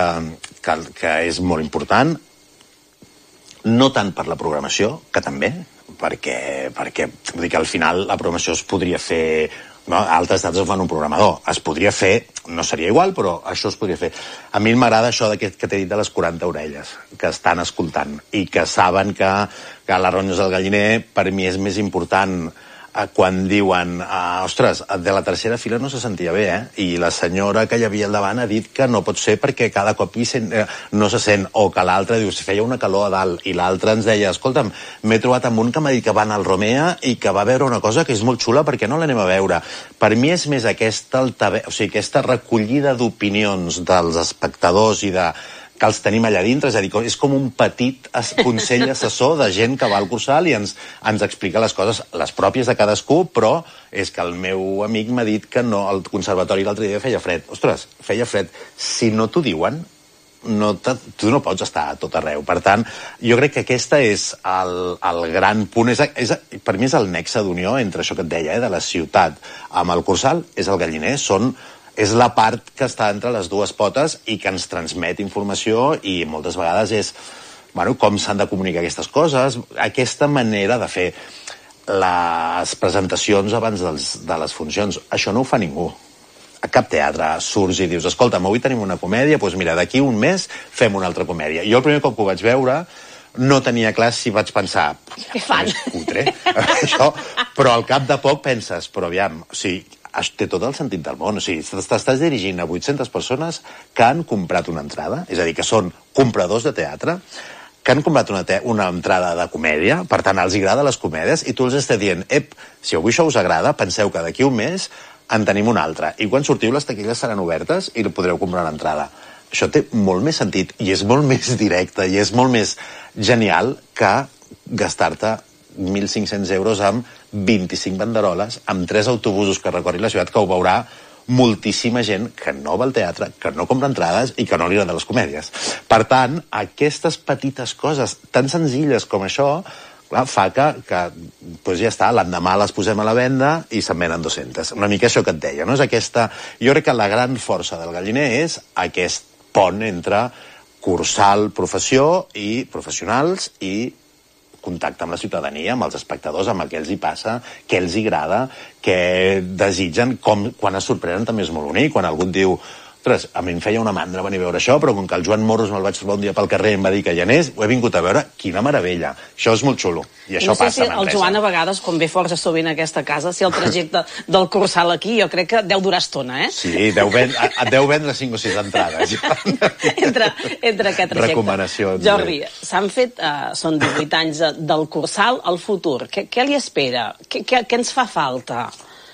Speaker 7: que és molt important, no tant per la programació, que també, perquè vull dir que al final la programació es podria fer... No, altres teatres fan un programador. Es podria fer, no seria igual, però això es podria fer. A mi m'agrada això que t'he dit de les 40 orelles, que estan escoltant i que saben que les ronyes del Galliner per mi és més important quan diuen, ostres, de la tercera fila no se sentia bé, i la senyora que hi havia al davant ha dit que no pot ser perquè cada cop no se sent, o que l'altre diu, si feia una calor a dalt, i l'altre ens deia, escolta'm, m'he trobat amb un que m'ha dit que va anar al Romea i que va veure una cosa que és molt xula, perquè no l'anem a veure. Per mi és més aquesta recollida d'opinions dels espectadors i que els tenim allà dintre, és a dir, és com un petit consell assessor de gent que va al Cursal i ens explica les coses, les pròpies de cadascú, però és que el meu amic m'ha dit que no, al conservatori l'altre dia feia fred. Ostres, feia fred. Si no t'ho diuen, tu no pots estar a tot arreu. Per tant, jo crec que aquesta és el gran punt. Per mi és el nexe d'unió entre això que et deia, de la ciutat amb el Cursal, és el Galliner, és la part que està entre les dues potes i que ens transmet informació i moltes vegades és com s'han de comunicar aquestes coses, aquesta manera de fer. les presentacions abans de les funcions. Això no ho fa ningú. A cap teatre surts i dius, escolta, avui tenim una comèdia, doncs mira, d'aquí un mes fem una altra comèdia. Jo el primer cop que ho vaig veure no tenia clar si vaig pensar
Speaker 1: què fan?
Speaker 7: És cutre, això, però al cap de poc penses, però aviam, o sigui, té tot el sentit del món, o sigui, t'estàs dirigint a 800 persones que han comprat una entrada, és a dir, que són compradors de teatre, que han comprat una entrada de comèdia, per tant, els agrada les comèdies, i tu els estàs dient, si avui això us agrada, penseu que d'aquí un mes en tenim una altra, i quan sortiu les taquilles seran obertes i podreu comprar l'entrada. Això té molt més sentit, i és molt més directe, i és molt més genial que gastar-te 1.500 euros amb 25 banderoles, amb 3 autobusos que recorrin la ciutat, que ho veurà moltíssima gent que no va al teatre, que no compra entrades i que no li agraden les comèdies. Per tant, aquestes petites coses tan senzilles com això, clar, fa que doncs ja està, l'endemà les posem a la venda i se'n venen 200. Una mica això que et deia, no? És aquesta... Jo crec que la gran força del Galliner és aquest pont entre cursal, professió i professionals i contacte amb la ciutadania, amb els espectadors, amb el que els hi passa, què els hi agrada, què desitgen, quan es sorprenen també és molt bonic, quan algú et diu ostres, a mi em feia una mandra venir a veure això, però com que el Joan Morros me'l vaig trobar un dia pel carrer i em va dir que hi anés, ho he vingut a veure, quina meravella. Això és molt xulo, i això passa a Manresa.
Speaker 1: No sé si el Joan a vegades, quan ve força sovint a aquesta casa, si el trajecte del Cursal aquí, jo crec que deu durar estona, eh?
Speaker 7: Sí, et deu vendre 5 o 6 entrades.
Speaker 1: entre aquest trajecte.
Speaker 7: Recomanacions.
Speaker 1: Jordi, s'han fet, són 18 anys del Cursal, al futur. Què li espera? Què ens fa falta?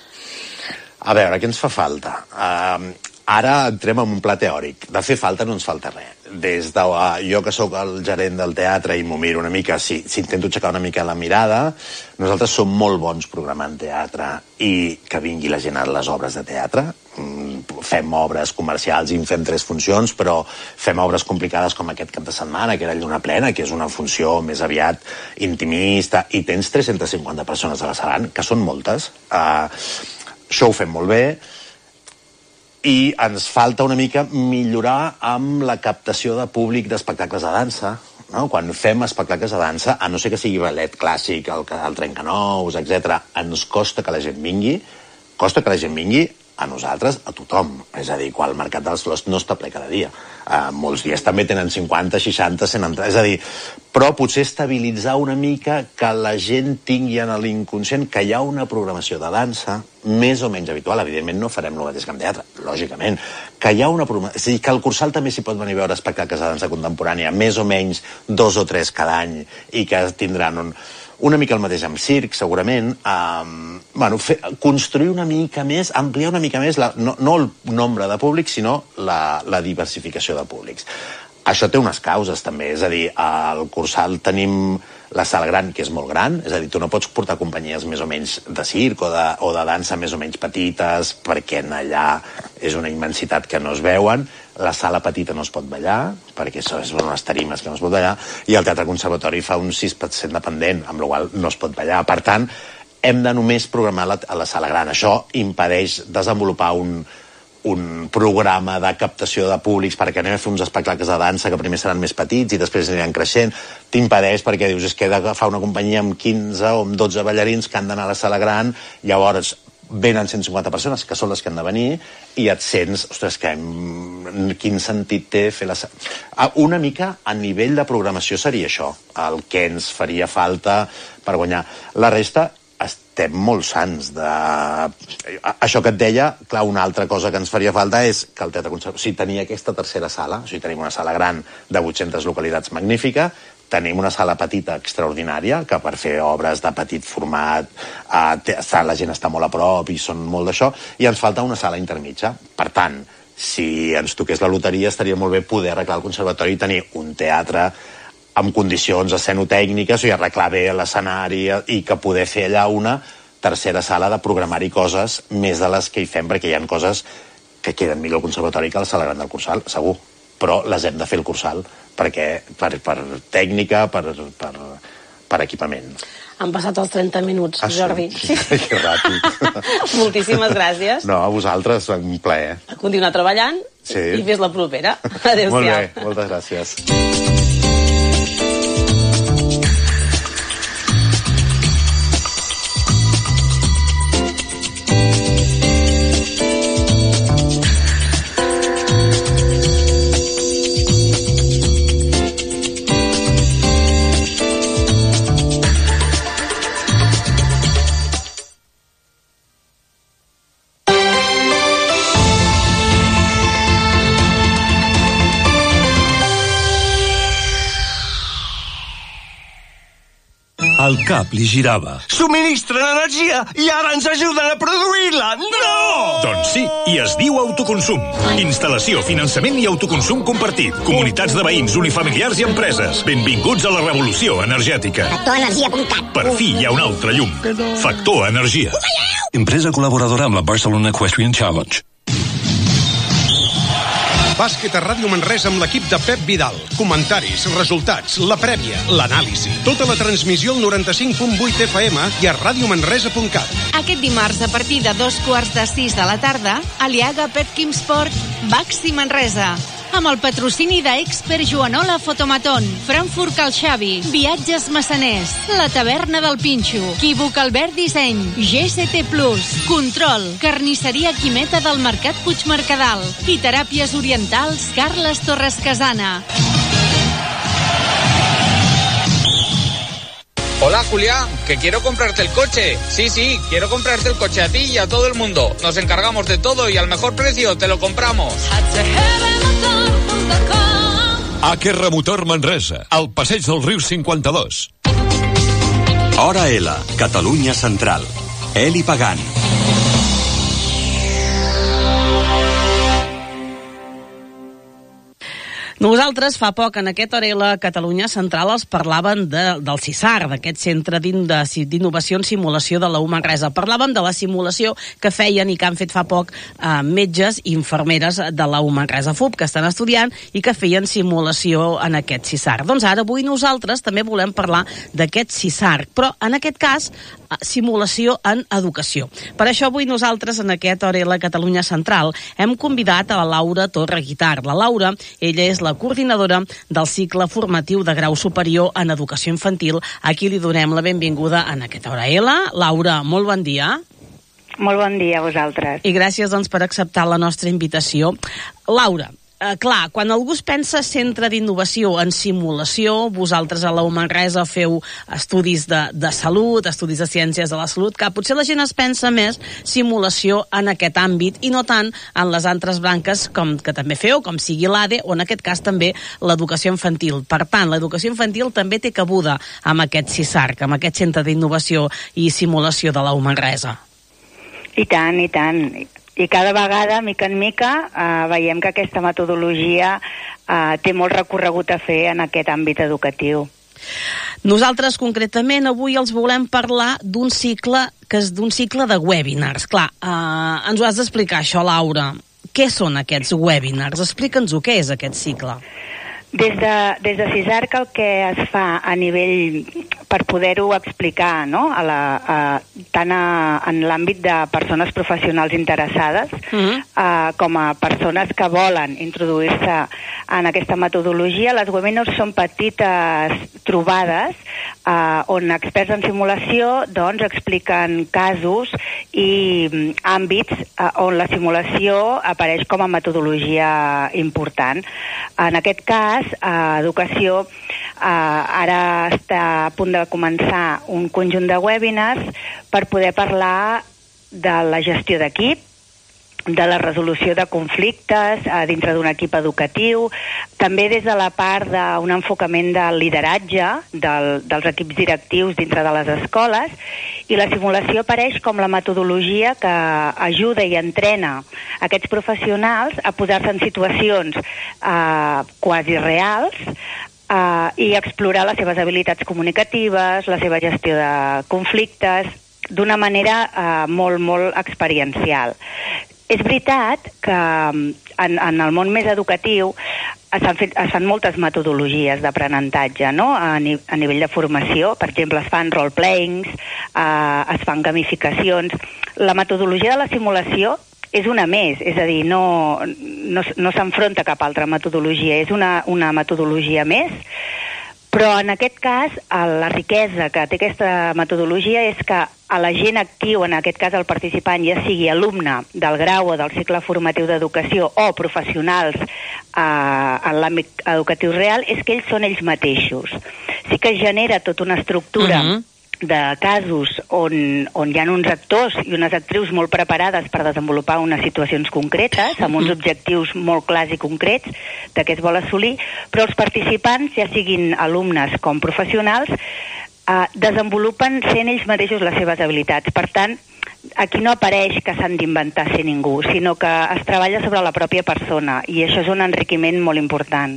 Speaker 7: A veure, què ens fa falta? Ara entrem en un pla teòric. De fer falta no ens falta res. Des de jo que sóc el gerent del teatre i m'ho miro una mica, si intento aixecar una mica la mirada, nosaltres som molt bons programant teatre i que vingui la gent a les obres de teatre. Fem obres comercials i en fem 3 funcions, però fem obres complicades com aquest cap de setmana, que era Lluna Plena, que és una funció més aviat intimista, i tens 350 persones a la sala, que són moltes. Això ho fem molt bé, i ens falta una mica millorar amb la captació de públic d'espectacles de dansa, no? Quan fem espectacles de dansa, a no ser que sigui ballet clàssic, el Trencanous, etc., ens costa que la gent vingui, a nosaltres, a tothom. És a dir, quan el Mercat dels Flors no està ple cada dia. Molts dies també tenen 50, 60, 100 entrades. És a dir, però potser estabilitzar una mica que la gent tingui en l'inconscient que hi ha una programació de dansa més o menys habitual. Evidentment no farem el mateix que en teatre, lògicament. Que hi ha una programació... És a dir, que al Cursal també s'hi pot venir a veure espectacles de dansa contemporània, més o menys 2 o 3 cada any, i que tindran una mica el mateix amb circ, segurament. Construir una mica més, ampliar una mica més, no el nombre de públics, sinó la diversificació de públics. Això té unes causes, també. És a dir, al Cursal tenim la sala gran, que és molt gran, és a dir, tu no pots portar companyies més o menys de circ o de dansa més o menys petites, perquè allà és una immensitat que no es veuen. La sala petita no es pot ballar, perquè són unes tarimes que no es pot ballar, i el Teatre Conservatori fa un 6% dependent, amb la qual no es pot ballar. Per tant, hem de només programar a la sala gran. Això impedeix desenvolupar un programa de captació de públics perquè anem a fer uns espectacles de dansa que primer seran més petits i després aniran creixent. T'impedeix perquè dius, és que he d'agafar una companyia amb 15 o amb 12 ballarins que han d'anar a la sala gran, llavors venen 150 persones, que són les que han de venir, i et sents, ostres, quin sentit té fer la... Una mica a nivell de programació seria això, el que ens faria falta per guanyar. La resta, estem molt sants de... Això que et deia, clar, una altra cosa que ens faria falta és que el Teatre Conservatori, o sigui, tenia aquesta tercera sala, o sigui, tenim una sala gran de 800 localitats magnífica, tenim una sala petita extraordinària, que per fer obres de petit format la gent està molt a prop i són molt d'això, i ens falta una sala intermitja. Per tant, si ens toqués la loteria, estaria molt bé poder arreglar el Conservatori i tenir un teatre amb condicions escenotècniques, i arreglar bé l'escenari, i que poder fer allà una tercera sala de programar-hi coses més de les que hi fem, perquè hi ha coses que queden millor al Conservatori que a la sala gran del Cursal, segur, però les hem de fer al Cursal, perquè per tècnica, per equipament.
Speaker 1: Han passat els 30 minuts, Jordi.
Speaker 7: Sí? Que ràpid.
Speaker 1: Moltíssimes gràcies.
Speaker 7: No, a vosaltres, un plaer.
Speaker 1: A continuar treballant, sí. I fes la propera. Adéu-siau.
Speaker 7: Molt bé, moltes gràcies.
Speaker 8: El cap li girava.
Speaker 9: Subministren energia i ara ens ajuden a produir-la! No!
Speaker 10: Doncs sí, i es diu autoconsum. Instal·lació, finançament i autoconsum compartit. Comunitats de veïns, unifamiliars i empreses. Benvinguts a la revolució energètica.
Speaker 11: Factorenergia.cat.
Speaker 10: Per fi hi ha un altre llum. Factor Energia.
Speaker 8: Empresa col·laboradora amb la Barcelona Equestrian Challenge.
Speaker 12: Bàsquet a Ràdio Manresa amb l'equip de Pep Vidal. Comentaris, resultats, la prèvia, l'anàlisi. Tota la transmissió al 95.8 FM i a radiomanresa.cat.
Speaker 5: Aquest dimarts, a partir de 5:45 de la tarda, Aliaga Pet Quimsport, Baxi Manresa. Amb el patrocini d'Expert Joanola Fotomaton, Frankfurt Cal Xavi, Viatges Massaners, La Taverna del Pinxo, Equívoc Albert Disseny, GST Plus, Control, Carnisseria Quimeta del Mercat Puigmercadal i Teràpies Orientals Carles Torres Casana.
Speaker 13: Hola Julián, que quiero comprarte el coche. Sí, quiero comprarte el coche a ti y a todo el mundo. Nos encargamos de todo y al mejor precio te lo compramos.
Speaker 14: AQR Motor Manresa, al passeig del Riu 52.
Speaker 6: Hora L, Catalunya Central. Eli Pagant.
Speaker 1: Nosaltres fa poc en aquest Orela Catalunya Central els parlaven del CISAR, d'aquest centre d'innovació en simulació de la U Manresa. Parlaven de la simulació que feien i que han fet fa poc metges i infermeres de la U Manresa FUP, que estan estudiant i que feien simulació en aquest CISAR. Doncs ara avui nosaltres també volem parlar d'aquest CISAR, però en aquest cas simulació en educació. Per això avui nosaltres en aquest Orela Catalunya Central hem convidat a la Laura Torre-Guitart. La Laura, ella és la coordinadora del cicle formatiu de grau superior en educació infantil. Aquí li donem la benvinguda en aquest Orela. Laura, molt bon dia.
Speaker 15: Molt bon dia a vosaltres.
Speaker 1: I gràcies doncs, per acceptar la nostra invitació. Laura, clar, quan algú es pensa centre d'innovació en simulació, vosaltres a la U Manresa feu estudis de salut, estudis de ciències de la salut, que potser la gent es pensa més simulació en aquest àmbit i no tant en les altres branques com que també feu, com sigui l'ADE o en aquest cas també l'educació infantil. Per tant, l'educació infantil també té cabuda amb aquest CISARC, amb aquest centre d'innovació i simulació de la U Manresa.
Speaker 15: I tant, i tant. I cada vegada, mica en mica, veiem que aquesta metodologia té molt recorregut a fer en aquest àmbit educatiu.
Speaker 1: Nosaltres, concretament, avui els volem parlar d'un cicle que és d'un cicle de webinars. Clar, ens ho has d'explicar, això, Laura. Què són aquests webinars? Explica'ns-ho, què és aquest cicle?
Speaker 15: Des de CISARC el que es fa a nivell, per poder-ho explicar, no? Tant en l'àmbit de persones professionals interessades com a persones que volen introduir-se en aquesta metodologia, les webinars són petites trobades on experts en simulació doncs, expliquen casos i àmbits on la simulació apareix com a metodologia important. En aquest cas, Educació ara està a punt de començar un conjunt de webinars per poder parlar de la gestió d'equip, de la resolució de conflictes dintre d'un equip educatiu, també des de la part d'un enfocament del lideratge dels equips directius dintre de les escoles, i la simulació apareix com la metodologia que ajuda i entrena aquests professionals a posar-se en situacions quasi reals i explorar les seves habilitats comunicatives, la seva gestió de conflictes, d'una manera molt, molt experiencial. És veritat que en el món més educatiu es fan moltes metodologies d'aprenentatge, no? A nivell de formació, per exemple, es fan role-playings, es fan gamificacions. La metodologia de la simulació és una més, és a dir, no s'enfronta a cap altra metodologia, és una metodologia més, però en aquest cas la riquesa que té aquesta metodologia és que a la gent actiu, en aquest cas el participant, ja sigui alumne del grau o del cicle formatiu d'educació o professionals en l'àmbit educatiu real, és que ells són ells mateixos. Sí que genera tota una estructura de casos on hi ha uns actors i unes actrius molt preparades per desenvolupar unes situacions concretes, amb uns objectius molt clars i concrets de què es vol assolir, però els participants, ja siguin alumnes com professionals, desenvolupen sent ells mateixos les seves habilitats. Per tant, aquí no apareix que s'han d'inventar ser ningú, sinó que es treballa sobre la pròpia persona, i això és un enriquiment molt important.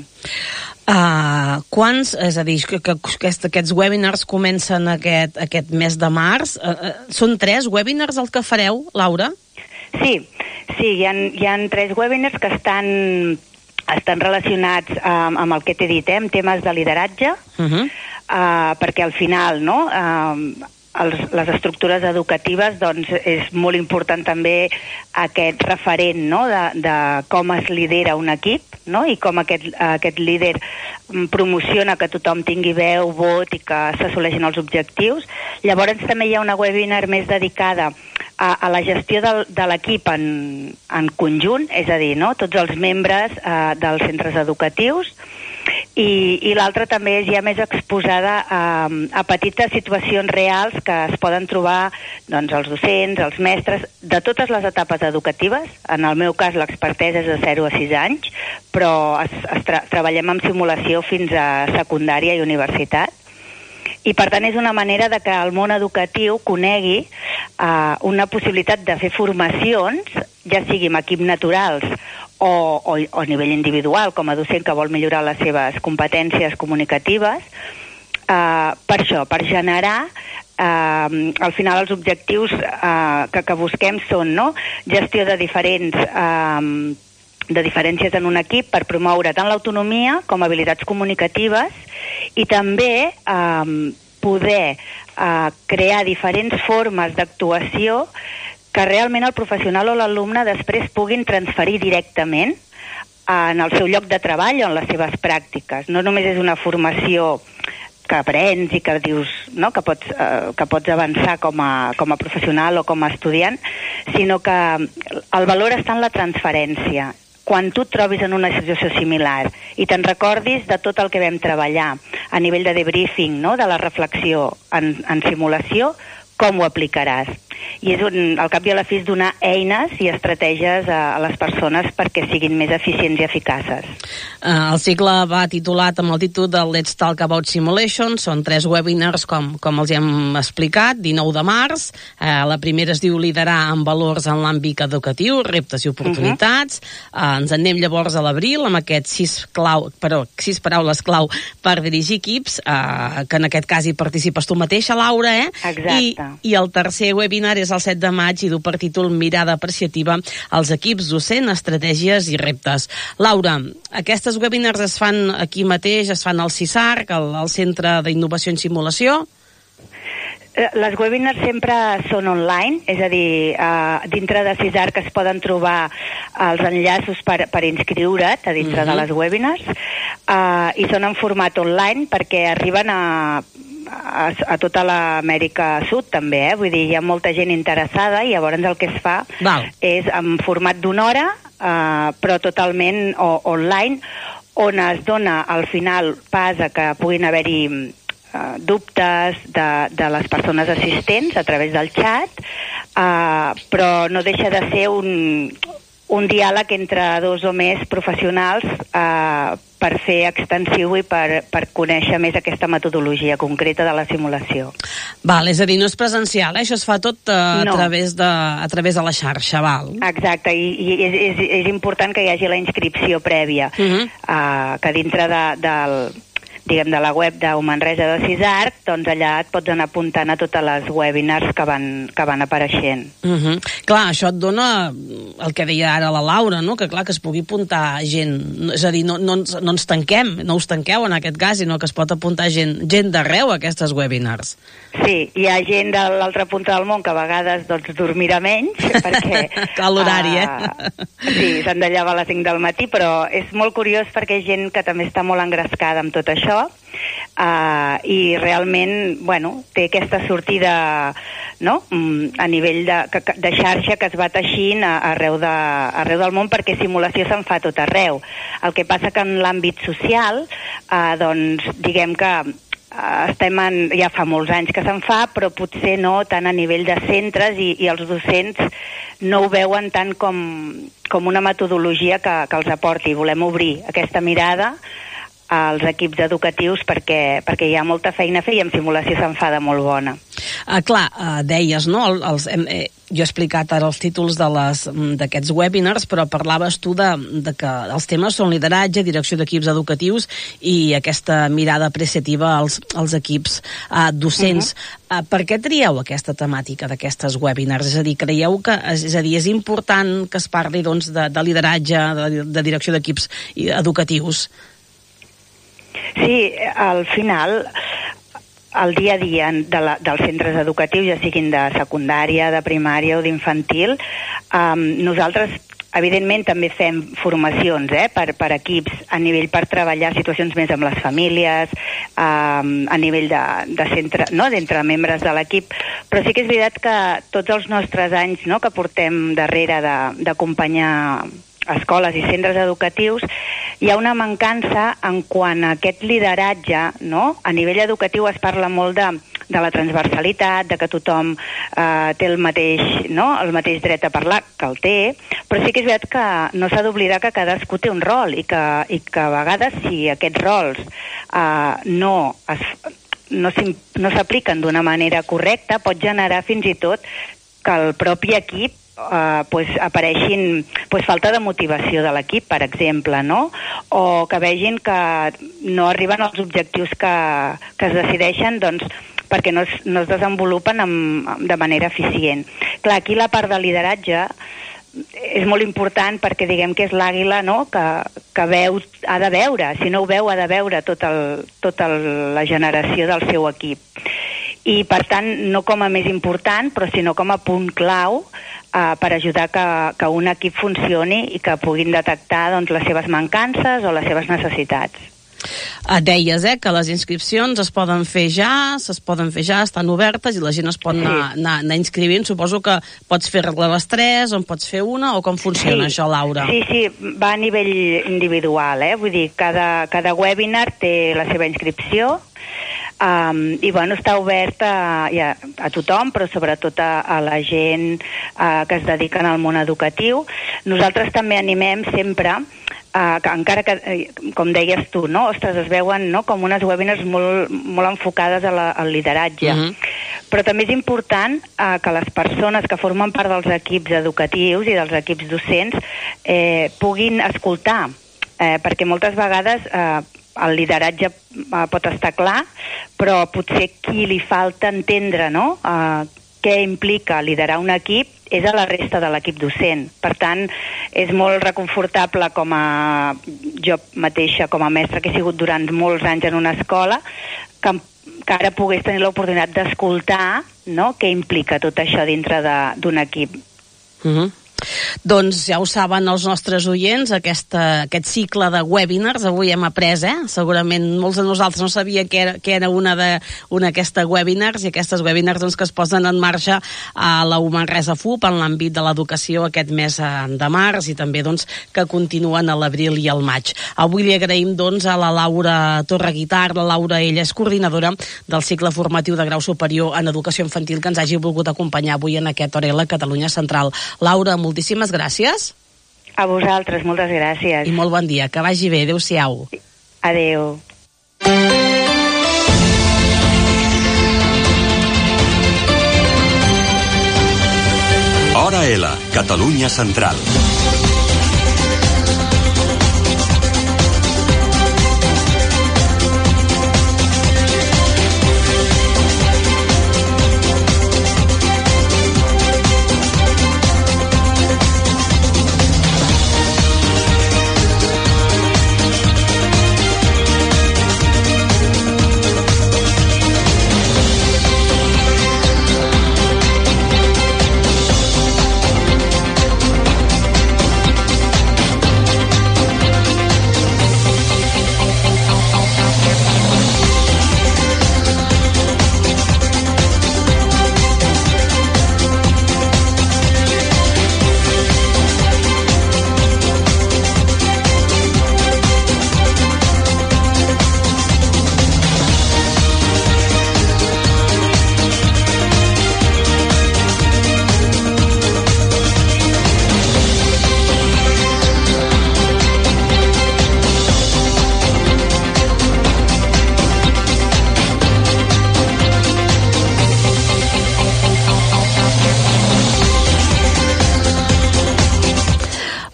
Speaker 1: Quants, és a dir, que aquests webinars comencen aquest mes de març, són 3 webinars el que fareu, Laura?
Speaker 15: Sí, hi ha 3 webinars que estan relacionats amb el que t'he dit, amb temes de lideratge, perquè al final, no?, les estructures educatives, doncs és molt important també aquest referent, no?, de com es lidera un equip, no?, i com aquest líder promociona que tothom tingui veu, vot i que s'assoleixin els objectius. Llavors també hi ha una webinar més dedicada a la gestió de l'equip en conjunt, és a dir, no?, tots els membres dels centres educatius, i l'altra també és ja més exposada a petites situacions reals que es poden trobar, doncs, els docents, els mestres, de totes les etapes educatives. En el meu cas l'expertesa és de 0 a 6 anys, però treballem amb simulació fins a secundària i universitat. I per tant és una manera de que el món educatiu conegui una possibilitat de fer formacions, ja sigui amb equips naturals o a nivell individual, com a docent que vol millorar les seves competències comunicatives, per això, per generar al final els objectius que busquem són, no?, gestió de diferències en un equip per promoure tant l'autonomia com habilitats comunicatives, i també poder crear diferents formes d'actuació que realment el professional o l'alumne després puguin transferir directament en el seu lloc de treball o en les seves pràctiques. No només és una formació que aprens i que dius, no?, que pots avançar com a professional o com a estudiant, sinó que el valor està en la transferència. Quan tu et trobis en una situació similar i te'n recordis de tot el que vam treballar a nivell de debriefing, no?, de la reflexió en simulació, com ho aplicaràs. I és al cap i a la fi donar eines i estratègies a les persones perquè siguin més eficients i eficaces.
Speaker 1: El cicle va titulat amb el títol de Let's Talk About Simulation. Són 3 webinars, com els hem explicat, 19 de març. La primera es diu Liderar amb valors en l'àmbit educatiu, reptes i oportunitats. Ens anem llavors a l'abril amb aquests 6 paraules clau per dirigir equips, que en aquest cas hi participes tu mateixa, Laura,
Speaker 15: Exacte.
Speaker 1: I el tercer webinar és el 7 de maig i du per títol Mirada apreciativa als equips docent, estratègies i reptes. Laura, aquestes webinars es fan aquí mateix, es fan al CISARC, al Centre d'Innovació en Simulació?
Speaker 15: Les webinars sempre són online, és a dir, dintre de CISARC es poden trobar els enllaços per inscriure't a dintre de les webinars, i són en format online perquè arriben a tota l'Amèrica Sud també, vull dir, hi ha molta gent interessada, i llavors el que es fa és en format d'una hora, però totalment online, on es dona al final pas a que puguin haver-hi dubtes de les persones assistents a través del xat, però no deixa de ser un diàleg entre 2 o més professionals per fer extensiu i per conèixer més aquesta metodologia concreta de la simulació.
Speaker 1: Val, és a dir, no és presencial, això es fa tot a través de la xarxa, val?
Speaker 15: Exacte, i és important que hi hagi la inscripció prèvia, que dintre de la web de Manresa de CISARC, doncs allà et pots anar apuntant a totes les webinars que van apareixent.
Speaker 1: Clar, això et dona el que deia ara la Laura, no?, que clar, que es pugui apuntar gent, és a dir, no ens tanquem, no us tanqueu en aquest cas, sinó que es pot apuntar gent d'arreu a aquestes webinars.
Speaker 15: Sí, hi ha gent de l'altra punta del món que a vegades dormirà menys, perquè
Speaker 1: a l'horari,
Speaker 15: sí, s'han de llevar a les 5 del matí, però és molt curiós perquè hi ha gent que també està molt engrescada amb tot això, i realment, té aquesta sortida, no?, a nivell de xarxa que es va teixint arreu del món, perquè simulació se'n fa tot arreu. El que passa que en l'àmbit social, doncs, diguem que ja fa molts anys que se'n fa, però potser no tant a nivell de centres, i els docents no ho veuen tant com una metodologia que els aporti. Volem obrir aquesta mirada als equips educatius perquè hi ha molta feina a fer i amb simulació se'n fa de molt bona.
Speaker 1: Deies, no? Jo he explicat ara els títols d'aquests webinars, però parlaves tu de que els temes són lideratge, direcció d'equips educatius i aquesta mirada apreciativa als equips docents. Per què trieu aquesta temàtica d'aquestes webinars? És a dir, creieu que és important que es parli doncs, de lideratge, de direcció d'equips educatius?
Speaker 15: Sí, al final el dia a dia dels centres educatius, ja siguin de secundària, de primària o d'infantil, nosaltres evidentment també fem formacions per equips a nivell per treballar situacions més amb les famílies, a nivell de centre, no, d'entre membres de l'equip, però sí que és veritat que tots els nostres anys, no, que portem darrere d'acompanyar escoles i centres educatius, hi ha una mancança en quant a aquest lideratge, no? A nivell educatiu es parla molt de la transversalitat, de que tothom té el mateix dret a parlar, que el té, però sí que és veritat que no s'ha d'oblidar que cadascú té un rol i que a vegades si aquests rols no s'apliquen d'una manera correcta, pot generar fins i tot que el propi equip apareixin falta de motivació de l'equip, per exemple, no? O que vegin que no arriben als objectius que es decideixen, doncs, perquè no es desenvolupen de manera eficient. Clar, aquí la part de lideratge és molt important perquè diguem que és l'àguila, no? que ha de veure, si no ho veu ha de veure tota la generació del seu equip. I per tant, no com a més important, però sinó com a punt clau per ajudar que un equip funcioni i que puguin detectar doncs, les seves mancances o les seves necessitats.
Speaker 1: Deies que les inscripcions es poden fer ja, estan obertes i la gent es pot anar inscrivint. Suposo que pots fer-la a les 3 o en pots fer una, o com funciona això, Laura?
Speaker 15: Sí, va a nivell individual, vull dir, cada webinar té la seva inscripció i està obert a tothom, però sobretot a la gent que es dediquen al món educatiu. Nosaltres també animem sempre que encara que, com deies tu, no? Ostres, es veuen com unes webinars molt enfocades al lideratge. Però també és important que les persones que formen part dels equips educatius i dels equips docents puguin escoltar, perquè moltes vegades el lideratge pot estar clar, però potser qui li falta entendre, no?, què implica liderar un equip és a la resta de l'equip docent. Per tant, és molt reconfortable jo mateixa, com a mestra que he sigut durant molts anys en una escola, que ara pogués tenir l'oportunitat d'escoltar, no?, què implica tot això dintre d'un equip.
Speaker 1: Doncs ja ho saben els nostres oients, aquest cicle de webinars, avui hem après, segurament molts de nosaltres no sabien què era una d'aquestes webinars, i aquestes webinars doncs, que es posen en marxa a la Manresa FUP en l'àmbit de l'educació aquest mes de març, i també doncs, que continuen a l'abril i al maig. Avui li agraïm doncs, a la Laura Torreguitar. La Laura, ella és coordinadora del cicle formatiu de grau superior en educació infantil, que ens hagi volgut acompanyar avui en aquest Hora Catalunya Central. Laura, moltíssimes gràcies.
Speaker 15: A vosaltres, moltes gràcies.
Speaker 1: I molt bon dia, que vagi bé, adéu-siau.
Speaker 15: Adéu.
Speaker 6: Hora L, Catalunya Central.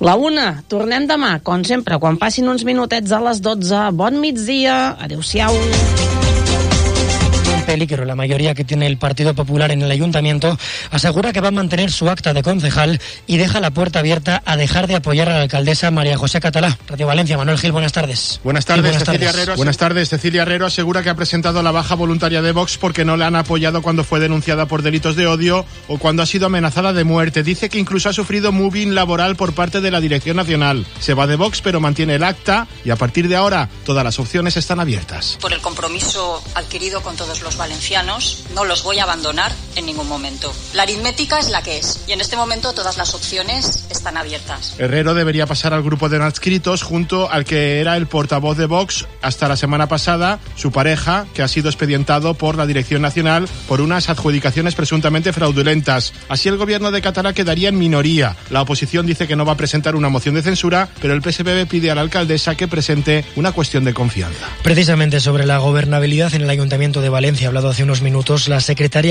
Speaker 1: La 1, tornem demà, com sempre, quan passin uns minutets a les 12. Bon migdia, adeu-siau.
Speaker 11: Peligro. La mayoría que tiene el Partido Popular en el Ayuntamiento asegura que va a mantener su acta de concejal y deja la puerta abierta a dejar de apoyar a la alcaldesa María José Catalá. Radio Valencia, Manuel Gil, buenas tardes.
Speaker 16: Buenas tardes, Buenas tardes. Cecilia Herrero asegura que ha presentado la baja voluntaria de Vox porque no la han apoyado cuando fue denunciada por delitos de odio o cuando ha sido amenazada de muerte. Dice que incluso ha sufrido moving laboral por parte de la Dirección Nacional. Se va de Vox pero mantiene el acta y a partir de ahora todas las opciones están abiertas.
Speaker 17: Por el compromiso adquirido con todos los valencianos, no los voy a abandonar en ningún momento. La aritmética es la que es y en este momento todas las opciones están abiertas.
Speaker 16: Herrero debería pasar al grupo de no adscritos junto al que era el portavoz de Vox hasta la semana pasada, su pareja, que ha sido expedientado por la Dirección Nacional por unas adjudicaciones presuntamente fraudulentas. Así el gobierno de Catalá quedaría en minoría. La oposición dice que no va a presentar una moción de censura, pero el PSPB pide a la alcaldesa que presente una cuestión de confianza.
Speaker 11: Precisamente sobre la gobernabilidad en el Ayuntamiento de Valencia ha hablado hace unos minutos la secretaria